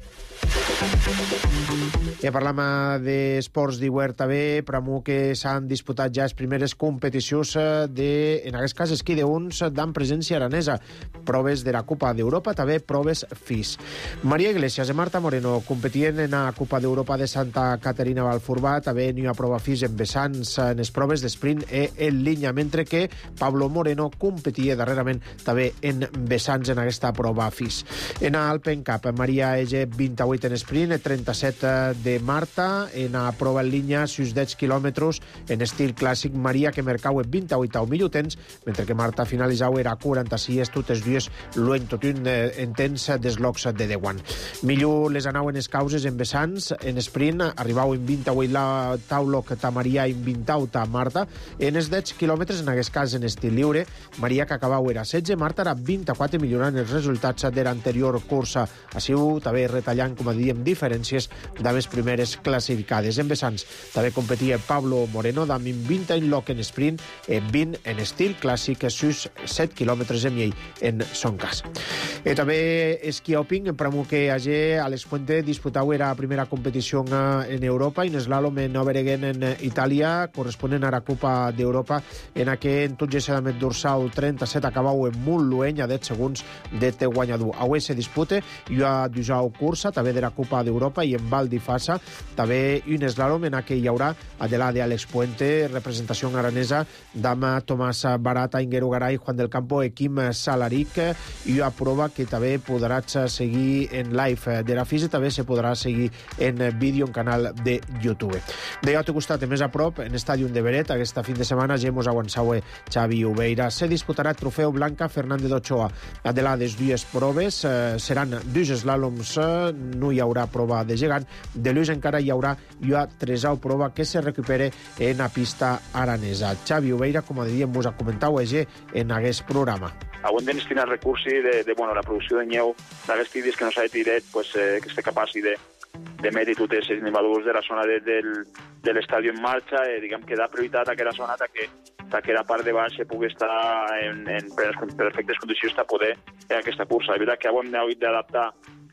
I parlam d'esports d'hivern també, però que s'han disputat ja les primeres competicions de, en aquest cas, esquí d'uns d'en presència aranesa, proves de la Copa d'Europa, també proves F I S. Maria Iglesias i Marta Moreno competien en la Copa d'Europa de Santa Caterina Valfurbà, també n'hi ha prova F I S en vessants en les proves d'esprint i en línia, mentre que Pablo Moreno competia darrerament també en vessants en aquesta prova F I S. En Alpen Cup, Maria Ege vint-i-vuit en sprint, trenta-set de Marta, en la prova en línia, sus deu quilòmetres, en estil clàssic, Maria que mercau vint-i-vuit au millor temps, mentre que Marta finalitzau era quaranta-sis, totes dues luent tot un en temps des locs de deu anys. Millor les anauen les causes en vessants, en sprint, arribau en vint-i-vuit la tauloc ta Maria en vint-i-u ta Marta, en els deu quilòmetres, en aquest cas en estil lliure, Maria que acabau era setze, Marta era vint-i-quatre, millorant els resultats de l'anterior cursa. Així també retallant, com a diem, diferències de les primeres classificades. En vessants també competia Pablo Moreno, amb vint en loc en sprint, i vint en estil clàssic, sus set quilòmetres en ell en son cas. I també esquí alpin, per que allà a l'Expuente disputau era la primera competició en Europa, i en slalom en Overegen en Itàlia, corresponent a la Copa d'Europa, en aquest en tot gessadament dorsal trenta-set acabau en molt lueny a deu segons de te guanyador. Avui se dispute i ha d'usar cursa també de la Copa d'Europa, i en Val di Fassa també un slalom en què hi haurà a de la de Alex Puente, representació aranesa d'Ama Tomàs Barata, Inguero Garay, Juan del Campo, Equim Salaric, i una prova que també podràs seguir en live de la F I S, també se podrà seguir en vídeo en canal de YouTube. De l'altre costat, més a prop, en Estàdium de Beret, aquesta fin de setmana ja hemos aguançau Xavi Ubeira. Se disputarà el trofeu Blanca Fernández d'Ochoa. A de la des dues proves, eh, seran dos slàloms, eh, no hi haurà prova de gegant, de l'ús encara hi haurà una tresau prova que se recupere en la pista aranesa. Xavi Ubeira, com a diríem, vos ha comentat en aquest programa. Avui hem destinat recursos de, de bueno, la producció de nyeu d'aquests dies que no s'ha tirat, pues, eh, que esté capaç de, de metre tots els animadors de la zona de, del, de l'estadi en marxa, eh, diguem que da prioritat a aquella zona que que la part de baix se pugui estar en, en perfectes condicions per poder fer aquesta cursa. És veritat que avui hem hagut d'adaptar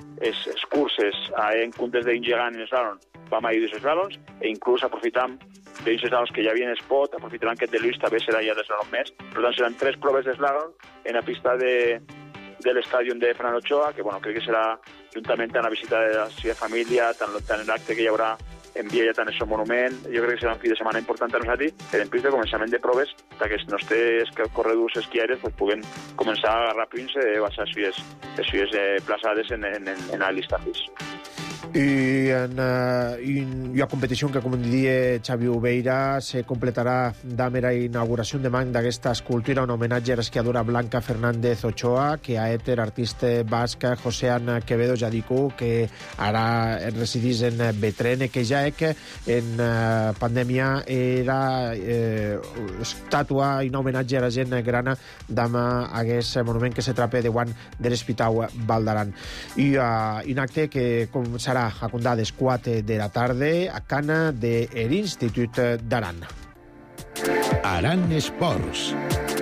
les curses a, en comptes d'engegant en eslàlom, vam a ir dos eslàloms, e inclús aprofitam d'ells eslàloms que ja havien espot, aprofitaran que de Lluís també serà ja d'eslàlom més. Per tant, seran tres proves d'eslàlom en la pista de, de l'estadi de Fernando Ochoa, que bueno, crec que serà juntament amb la visita de la seva família, tant, tant l'acte que hi haurà en Viella, tant el seu monument. Jo crec que serà un fi de setmana important a nosaltres, per en plus de començament de proves, perquè els nostres corredors esquiaires pues, puguen començar a agarrar punts i baixar les sues plaçades en, en, en la llista F I S. I en uh, la competició que, com diria Xavi Ubeira, se completarà amb la inauguració demà d'aquesta escultura, un homenatge a l'esquiadora Blanca Fernández Ochoa, que a Éter, artista basc Josean Quevedo ja dicu que ara residís en Betrén, que ja que en uh, pandèmia era eh, estàtua i un homenatge a la gent grana d'ama aquest monument que se trape de guant de l'Hospital Val d'Aran. I uh, un acte que començarà a comptar des quatre de la tarda a Cana de l'Institut d'Aran. Aran Esports.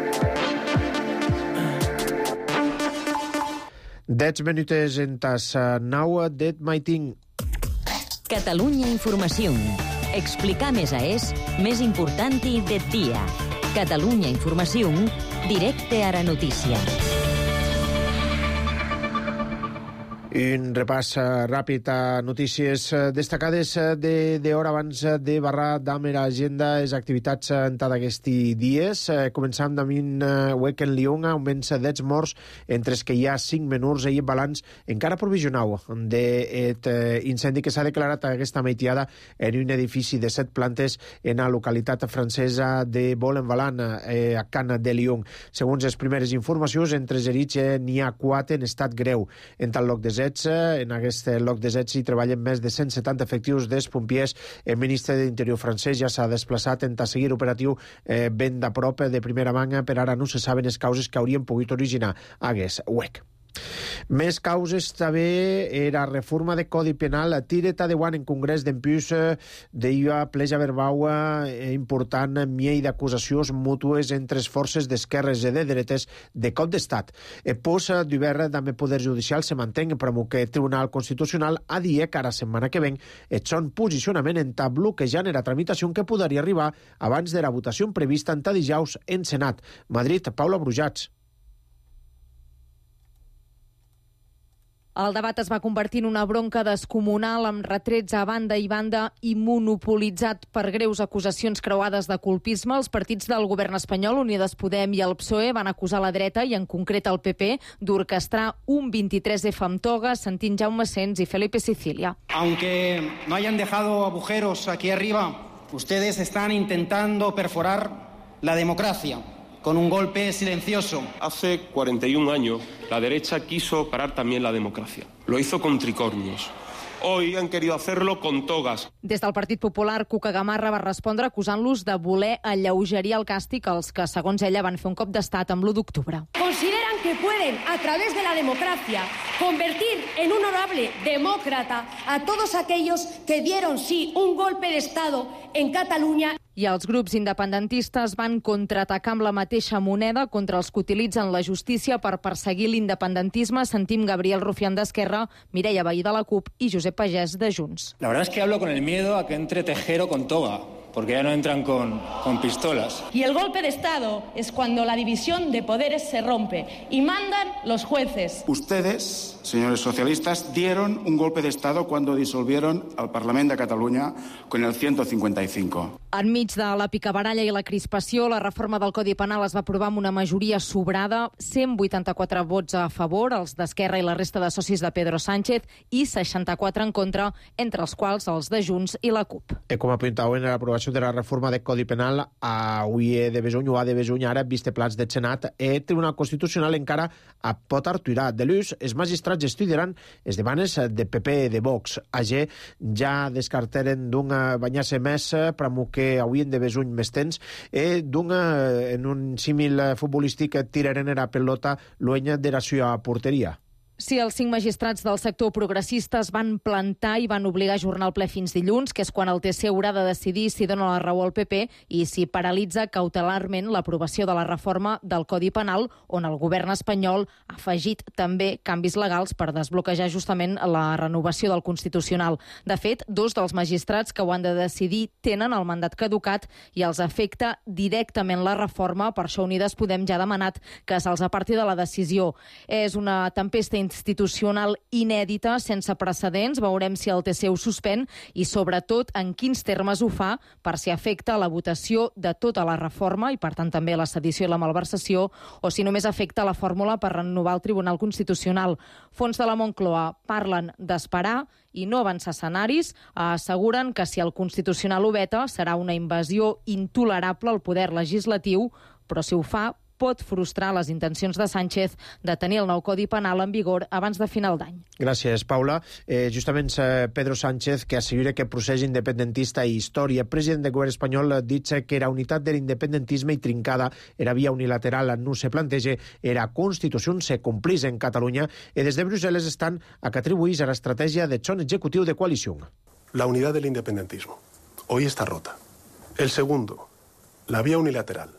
Dez minuts en tas nou d'et maiting. Catalunya Informació. Explicar més a és més important i de dia. Catalunya Informació, directe a la notícia. Un repàs ràpid a notícies destacades de, de hora abans de barrar d'am la agenda les activitats en tot aquests dies. Començam amb un huec en Lyon, augments dets morts, entre els que hi ha cinc menors i balanç encara provisionau d'incendi que s'ha declarat aquesta maitiada en un edifici de set plantes en la localitat francesa de Bolenvalan, a Cana de Lyon. Segons les primeres informacions, entre els herits n'hi ha quatre en estat greu. En tal lloc de en aquest lloc de Zets hi treballen més de cent setanta efectius dels pompiers. El ministre d'Interior francès ja s'ha desplaçat en seguir operatiu eh, ben de prop de primera manga, per ara no se saben les causes que haurien pogut originar aquest huec. Més causes també era reforma de Codi Penal. Tireta de guant en Congrés d'Empús deia pleja verbau important miei d'acusacions mútues entre les forces d'esquerres i de dretes de cop d'estat. El pos d'Uberra també Poder Judicial se mantén, però que el Tribunal Constitucional ha dit que ara setmana que ven et són posicionament en ta bloquejant la tramitació que podria arribar abans de la votació prevista en ta dijous en Senat. Madrid, Paula Brujats. El debat es va convertir en una bronca descomunal amb retrets a banda i banda i monopolitzat per greus acusacions creuades de colpisme. Els partits del govern espanyol, Unides Podem i el P S O E, van acusar la dreta, i en concret el P P, d'orquestrar un vint-i-tres efa amb toga, sentint Jaume Sens i Felipe Sicilia. Aunque no hayan dejado agujeros aquí arriba, ustedes están intentando perforar la democracia con un golpe silencioso. Hace cuarenta y un años la derecha quiso parar también la democracia. Lo hizo con tricornios. Hoy han querido hacerlo con togas. Des del Partit Popular, Cuca Gamarra va respondre acusant-los de voler alleugerir el càstig als que, segons ella, van fer un cop d'estat amb l'u d'octubre. Consideran que pueden, a través de la democracia, convertir en un honorable demócrata a todos aquellos que dieron, sí, un golpe de Estado en Cataluña. I els grups independentistes van contraatacar amb la mateixa moneda contra els que utilitzen la justícia per perseguir l'independentisme. Sentim Gabriel Rufián d'Esquerra, Mireia Vehí de la CUP i Josep Pagès de Junts. La verdad es que hablo con el miedo a que entre Tejero con toga, porque ya no entran con, con pistolas. Y el golpe de Estado es cuando la división de poderes se rompe y mandan los jueces. Ustedes, señores socialistas, dieron un golpe de Estado cuando disolvieron el Parlament de Catalunya con el ciento cincuenta y cinco. Enmig de la picabaralla i la crispació, la reforma del Codi Penal es va aprovar amb una majoria sobrada, cent vuitanta-quatre vots a favor, els d'Esquerra i la resta de socis de Pedro Sánchez, i seixanta-quatre en contra, entre els quals els de Junts i la CUP. E com apuntau en l'aprovació de la reforma del Codi Penal, avui de Besuny, o a de Besuny, ara, viste plats del Senat, el Tribunal Constitucional encara pot arturar de l'ús. Els magistrats estudiaran les demandes de P P i de Vox. Allí ja descarteren d'un banyar-se més, però que avui en de Besuny més temps, eh, d'un, en un símil futbolístic, tiraren la pelota luenya de la seva porteria. Sí, els cinc magistrats del sector progressista es van plantar i van obligar a ajornar el ple fins dilluns, que és quan el T C haurà de decidir si dona la raó al P P i si paralitza cautelarment l'aprovació de la reforma del Codi Penal, on el govern espanyol ha afegit també canvis legals per desbloquejar justament la renovació del Constitucional. De fet, dos dels magistrats que ho han de decidir tenen el mandat caducat i els afecta directament la reforma. Per això Unides Podem ja ha demanat que se'ls aparti de la decisió. És una tempesta institucional inèdita, sense precedents. Veurem si el T C ho suspèn i, sobretot, en quins termes ho fa, per si afecta la votació de tota la reforma i, per tant, també la sedició i la malversació, o si només afecta la fórmula per renovar el Tribunal Constitucional. Fons de la Moncloa parlen d'esperar i no avançar escenaris. Asseguren que si el Constitucional ho veta serà una invasió intolerable al poder legislatiu, però si ho fa pot frustrar les intencions de Sánchez de tenir el nou Codi Penal en vigor abans de final d'any. Gràcies, Paula. Eh, justament eh, Pedro Sánchez, que assegura que el procés independentista i història, president del govern espanyol, dice que la unitat de l'independentisme i trincada era via unilateral no se plantege, era Constitució se complís en Catalunya, i des de Brussel·les estan a que atribuís a l'estratègia de son executiu de coalició. La unidad del independentismo hoy está rota. El segundo, la vía unilateral,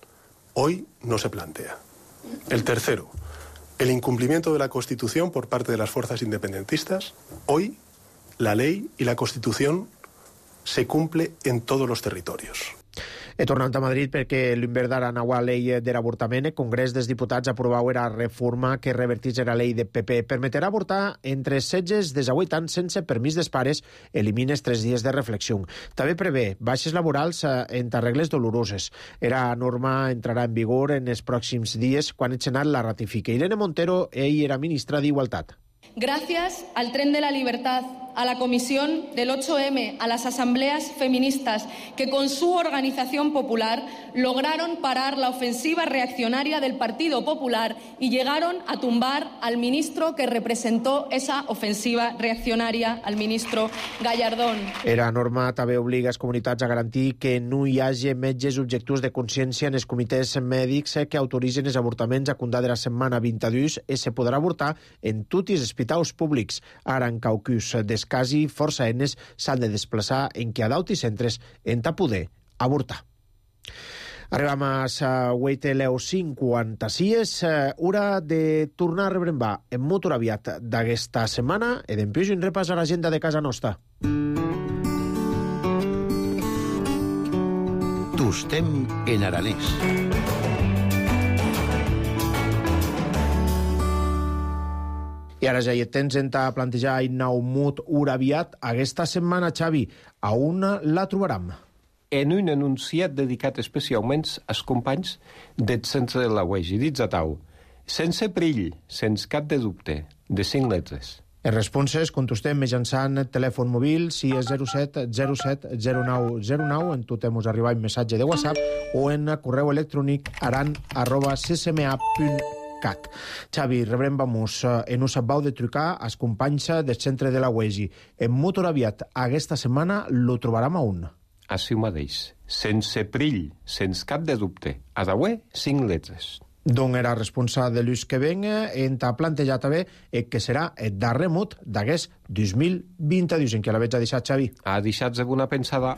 hoy no se plantea. El tercero, el incumplimiento de la Constitución por parte de las fuerzas independentistas. Hoy, la ley y la Constitución se cumple en todos los territorios. He tornat a Madrid perquè l'invern de la nova llei de l'avortament, el Congrés dels Diputats aprovau la reforma que reverteix la llei de P P. Permetrà avortar entre setze i divuit anys sense permís dels pares, elimines tres dies de reflexió. També prevé baixes laborals entre regles doloroses. La norma entrarà en vigor en els pròxims dies quan el Senat la ratifique. Irene Montero, ell era ministra d'Igualtat. Gracias al Tren de la Libertad, a la Comisión del ocho eme, a las asambleas feministas que con su organización popular lograron parar la ofensiva reaccionaria del Partido Popular y llegaron a tumbar al ministro que representó esa ofensiva reaccionaria, al ministro Gallardón. La norma també obliga les comunitats a garantir que no hi hagi metges objectius de consciència en els comitès mèdics que autoritzen els avortaments a comptar de la setmana vint-i-dos i se podrà avortar en tots els hospitals públics. Ara, en caucus des quasi força eines s'han de desplaçar en que a d'autis centres en ta poder avortar. Arribam a la vuit leu cinquanta-sis, hora de tornar a rebrembar en motor aviat d'aquesta setmana i d'empius un repàs a l'agenda de casa nostra. Tostem en aranès. I ara ja hi tens en ta plantejar i naumut ura aviat aquesta setmana, Xavi. A on la trobaram? En un anunciat dedicat especialment als companys del centre de la U E G I, dits a tau, sense perill, sense cap de dubte, de cinc lletres. Les responses contestem mitjançant telèfon mòbil, si és zero set zero set zero nou zero nou, en tot hem arribat un missatge de WhatsApp, o en correu electrònic aran arroba ccma punt cat. Xavi, rebrem vamos en us abau de trucar als companys del centre de la U E G I. En motor aviat aquesta setmana lo trobaram a un. Així mateix, sense perill, sense cap de dubte, a dauer cinc lletres. D'on era responsable de l'ús que ven, en t'ha plantejat també que serà el darrer mot d'aquest dos mil vint-i-dos, en què la veig a deixar, Xavi. Ha deixat de bona pensada.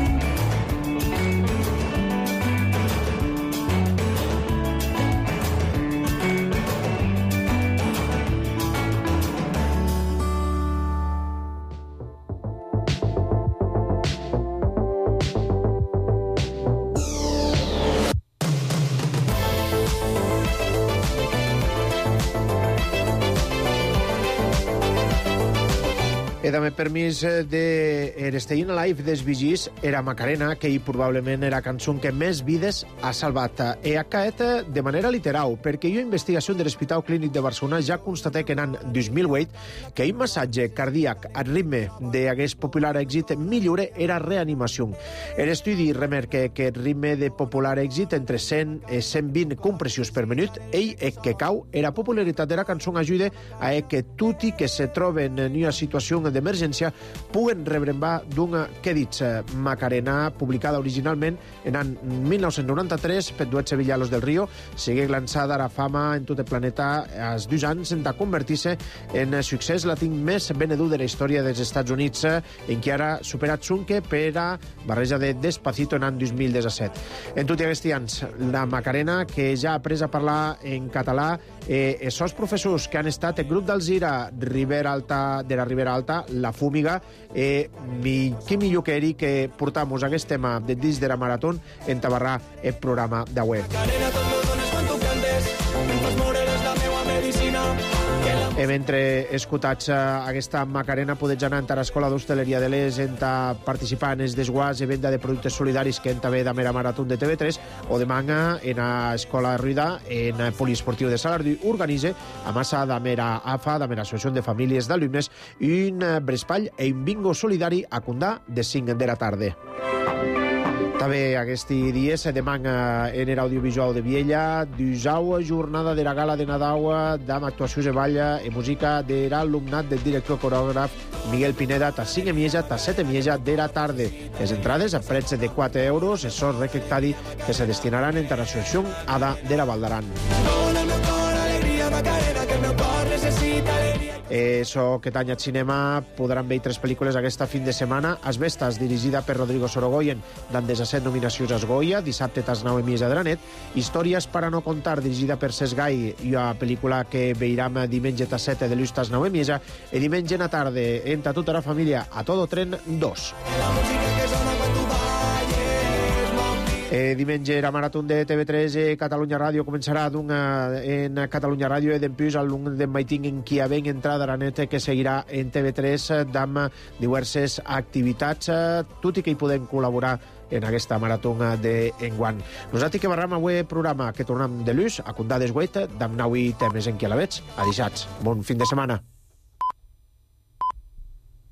He també permís de Staying Alive des Vigis era Macarena, que hi probablement era cançó que més vides ha salvat. He acaet de manera literal, perquè jo investigació de l'Hospital Clínic de Barcelona ja constaté que en l'any dos mil vuit que un massatge cardíac al ritme d'aquest popular èxit millore era reanimació. L'estudi remarca que el ritme de popular èxit entre cent i cent vint compressions per minut, ell que cau, era popularitat de la cançó ajuda a que tutti que se troben en una situació d'emergència puguen rebrembar d'una que dits Macarena, publicada originalment en l'any mil nou-cents noranta-tres per Duets Sevillanos del Río, sigue lançada a la fama en tot el planeta als dos anys de convertir-se en el succés latín més venedut de la història dels Estats Units, en què ara superat Sunke per a barreja de Despacito en l'any dos mil disset. En tot aquests anys, la Macarena, que ja ha après a parlar en català, eh, els professors que han estat el grup d'Alzira, Ribera Alta, de la Ribera Alta, La Fúmiga, eh, mi, qui millor que eri que portamos aquest tema de disc de la Maratón en tabarrar el programa d'avui. E mentre escutats aquesta Macarena, podets anar a l'Escola d'Hostaleria de l'Es en participar en els desguàs i venda de productes solidaris que en també de Mera Marató de T V tres, o de manga en l'Escola Ruïdà, en Poliesportiu de Salardí, organitza a massa de Mera A F A, de Mera Associació de Famílies d'Alumnes, un brespall i un bingo solidari a Condà de cinc de la tarda. També aquests dies demà en l'audiovisual de Viella, d'Usau, jornada de la gala de Nadal, amb actuacions de balla i música de l'alumnat del director corògraf Miguel Pineda, a cinc i mitja, a set i mitja de la tarda. Les entrades a prets de quatre euros, els sons recaptati que se destinaran a l'associació Ada de la Val d'Aran. Eso que tanya cinema podran veure tres pel·lícules aquesta fin de setmana. Asbestas, dirigida per Rodrigo Sorogoyen, d'en desset nominacions als Goya. Dissabte tas nou i mitja de la nit. Històries per a no contar, dirigida per Cesc Gai, i una pel·lícula que veiram diumenge tas set de l'ús tas nou i mitja. I diumenge a tarda, entra tota la família a Todo Tren dos. Eh, diumenge la marató de T V tres i Catalunya Ràdio començarà en Catalunya Ràdio i d'empús algun de Maiting en qui havent entrada a la net que seguirà en T V tres amb diverses activitats, tot i que hi podem col·laborar en aquesta marató d'enguany. Nosaltres que barram avui programa que tornem de l'ús a Condà d'Esguet, d'am nou i temes en qui a la veig. Adixats. Bon fin de setmana.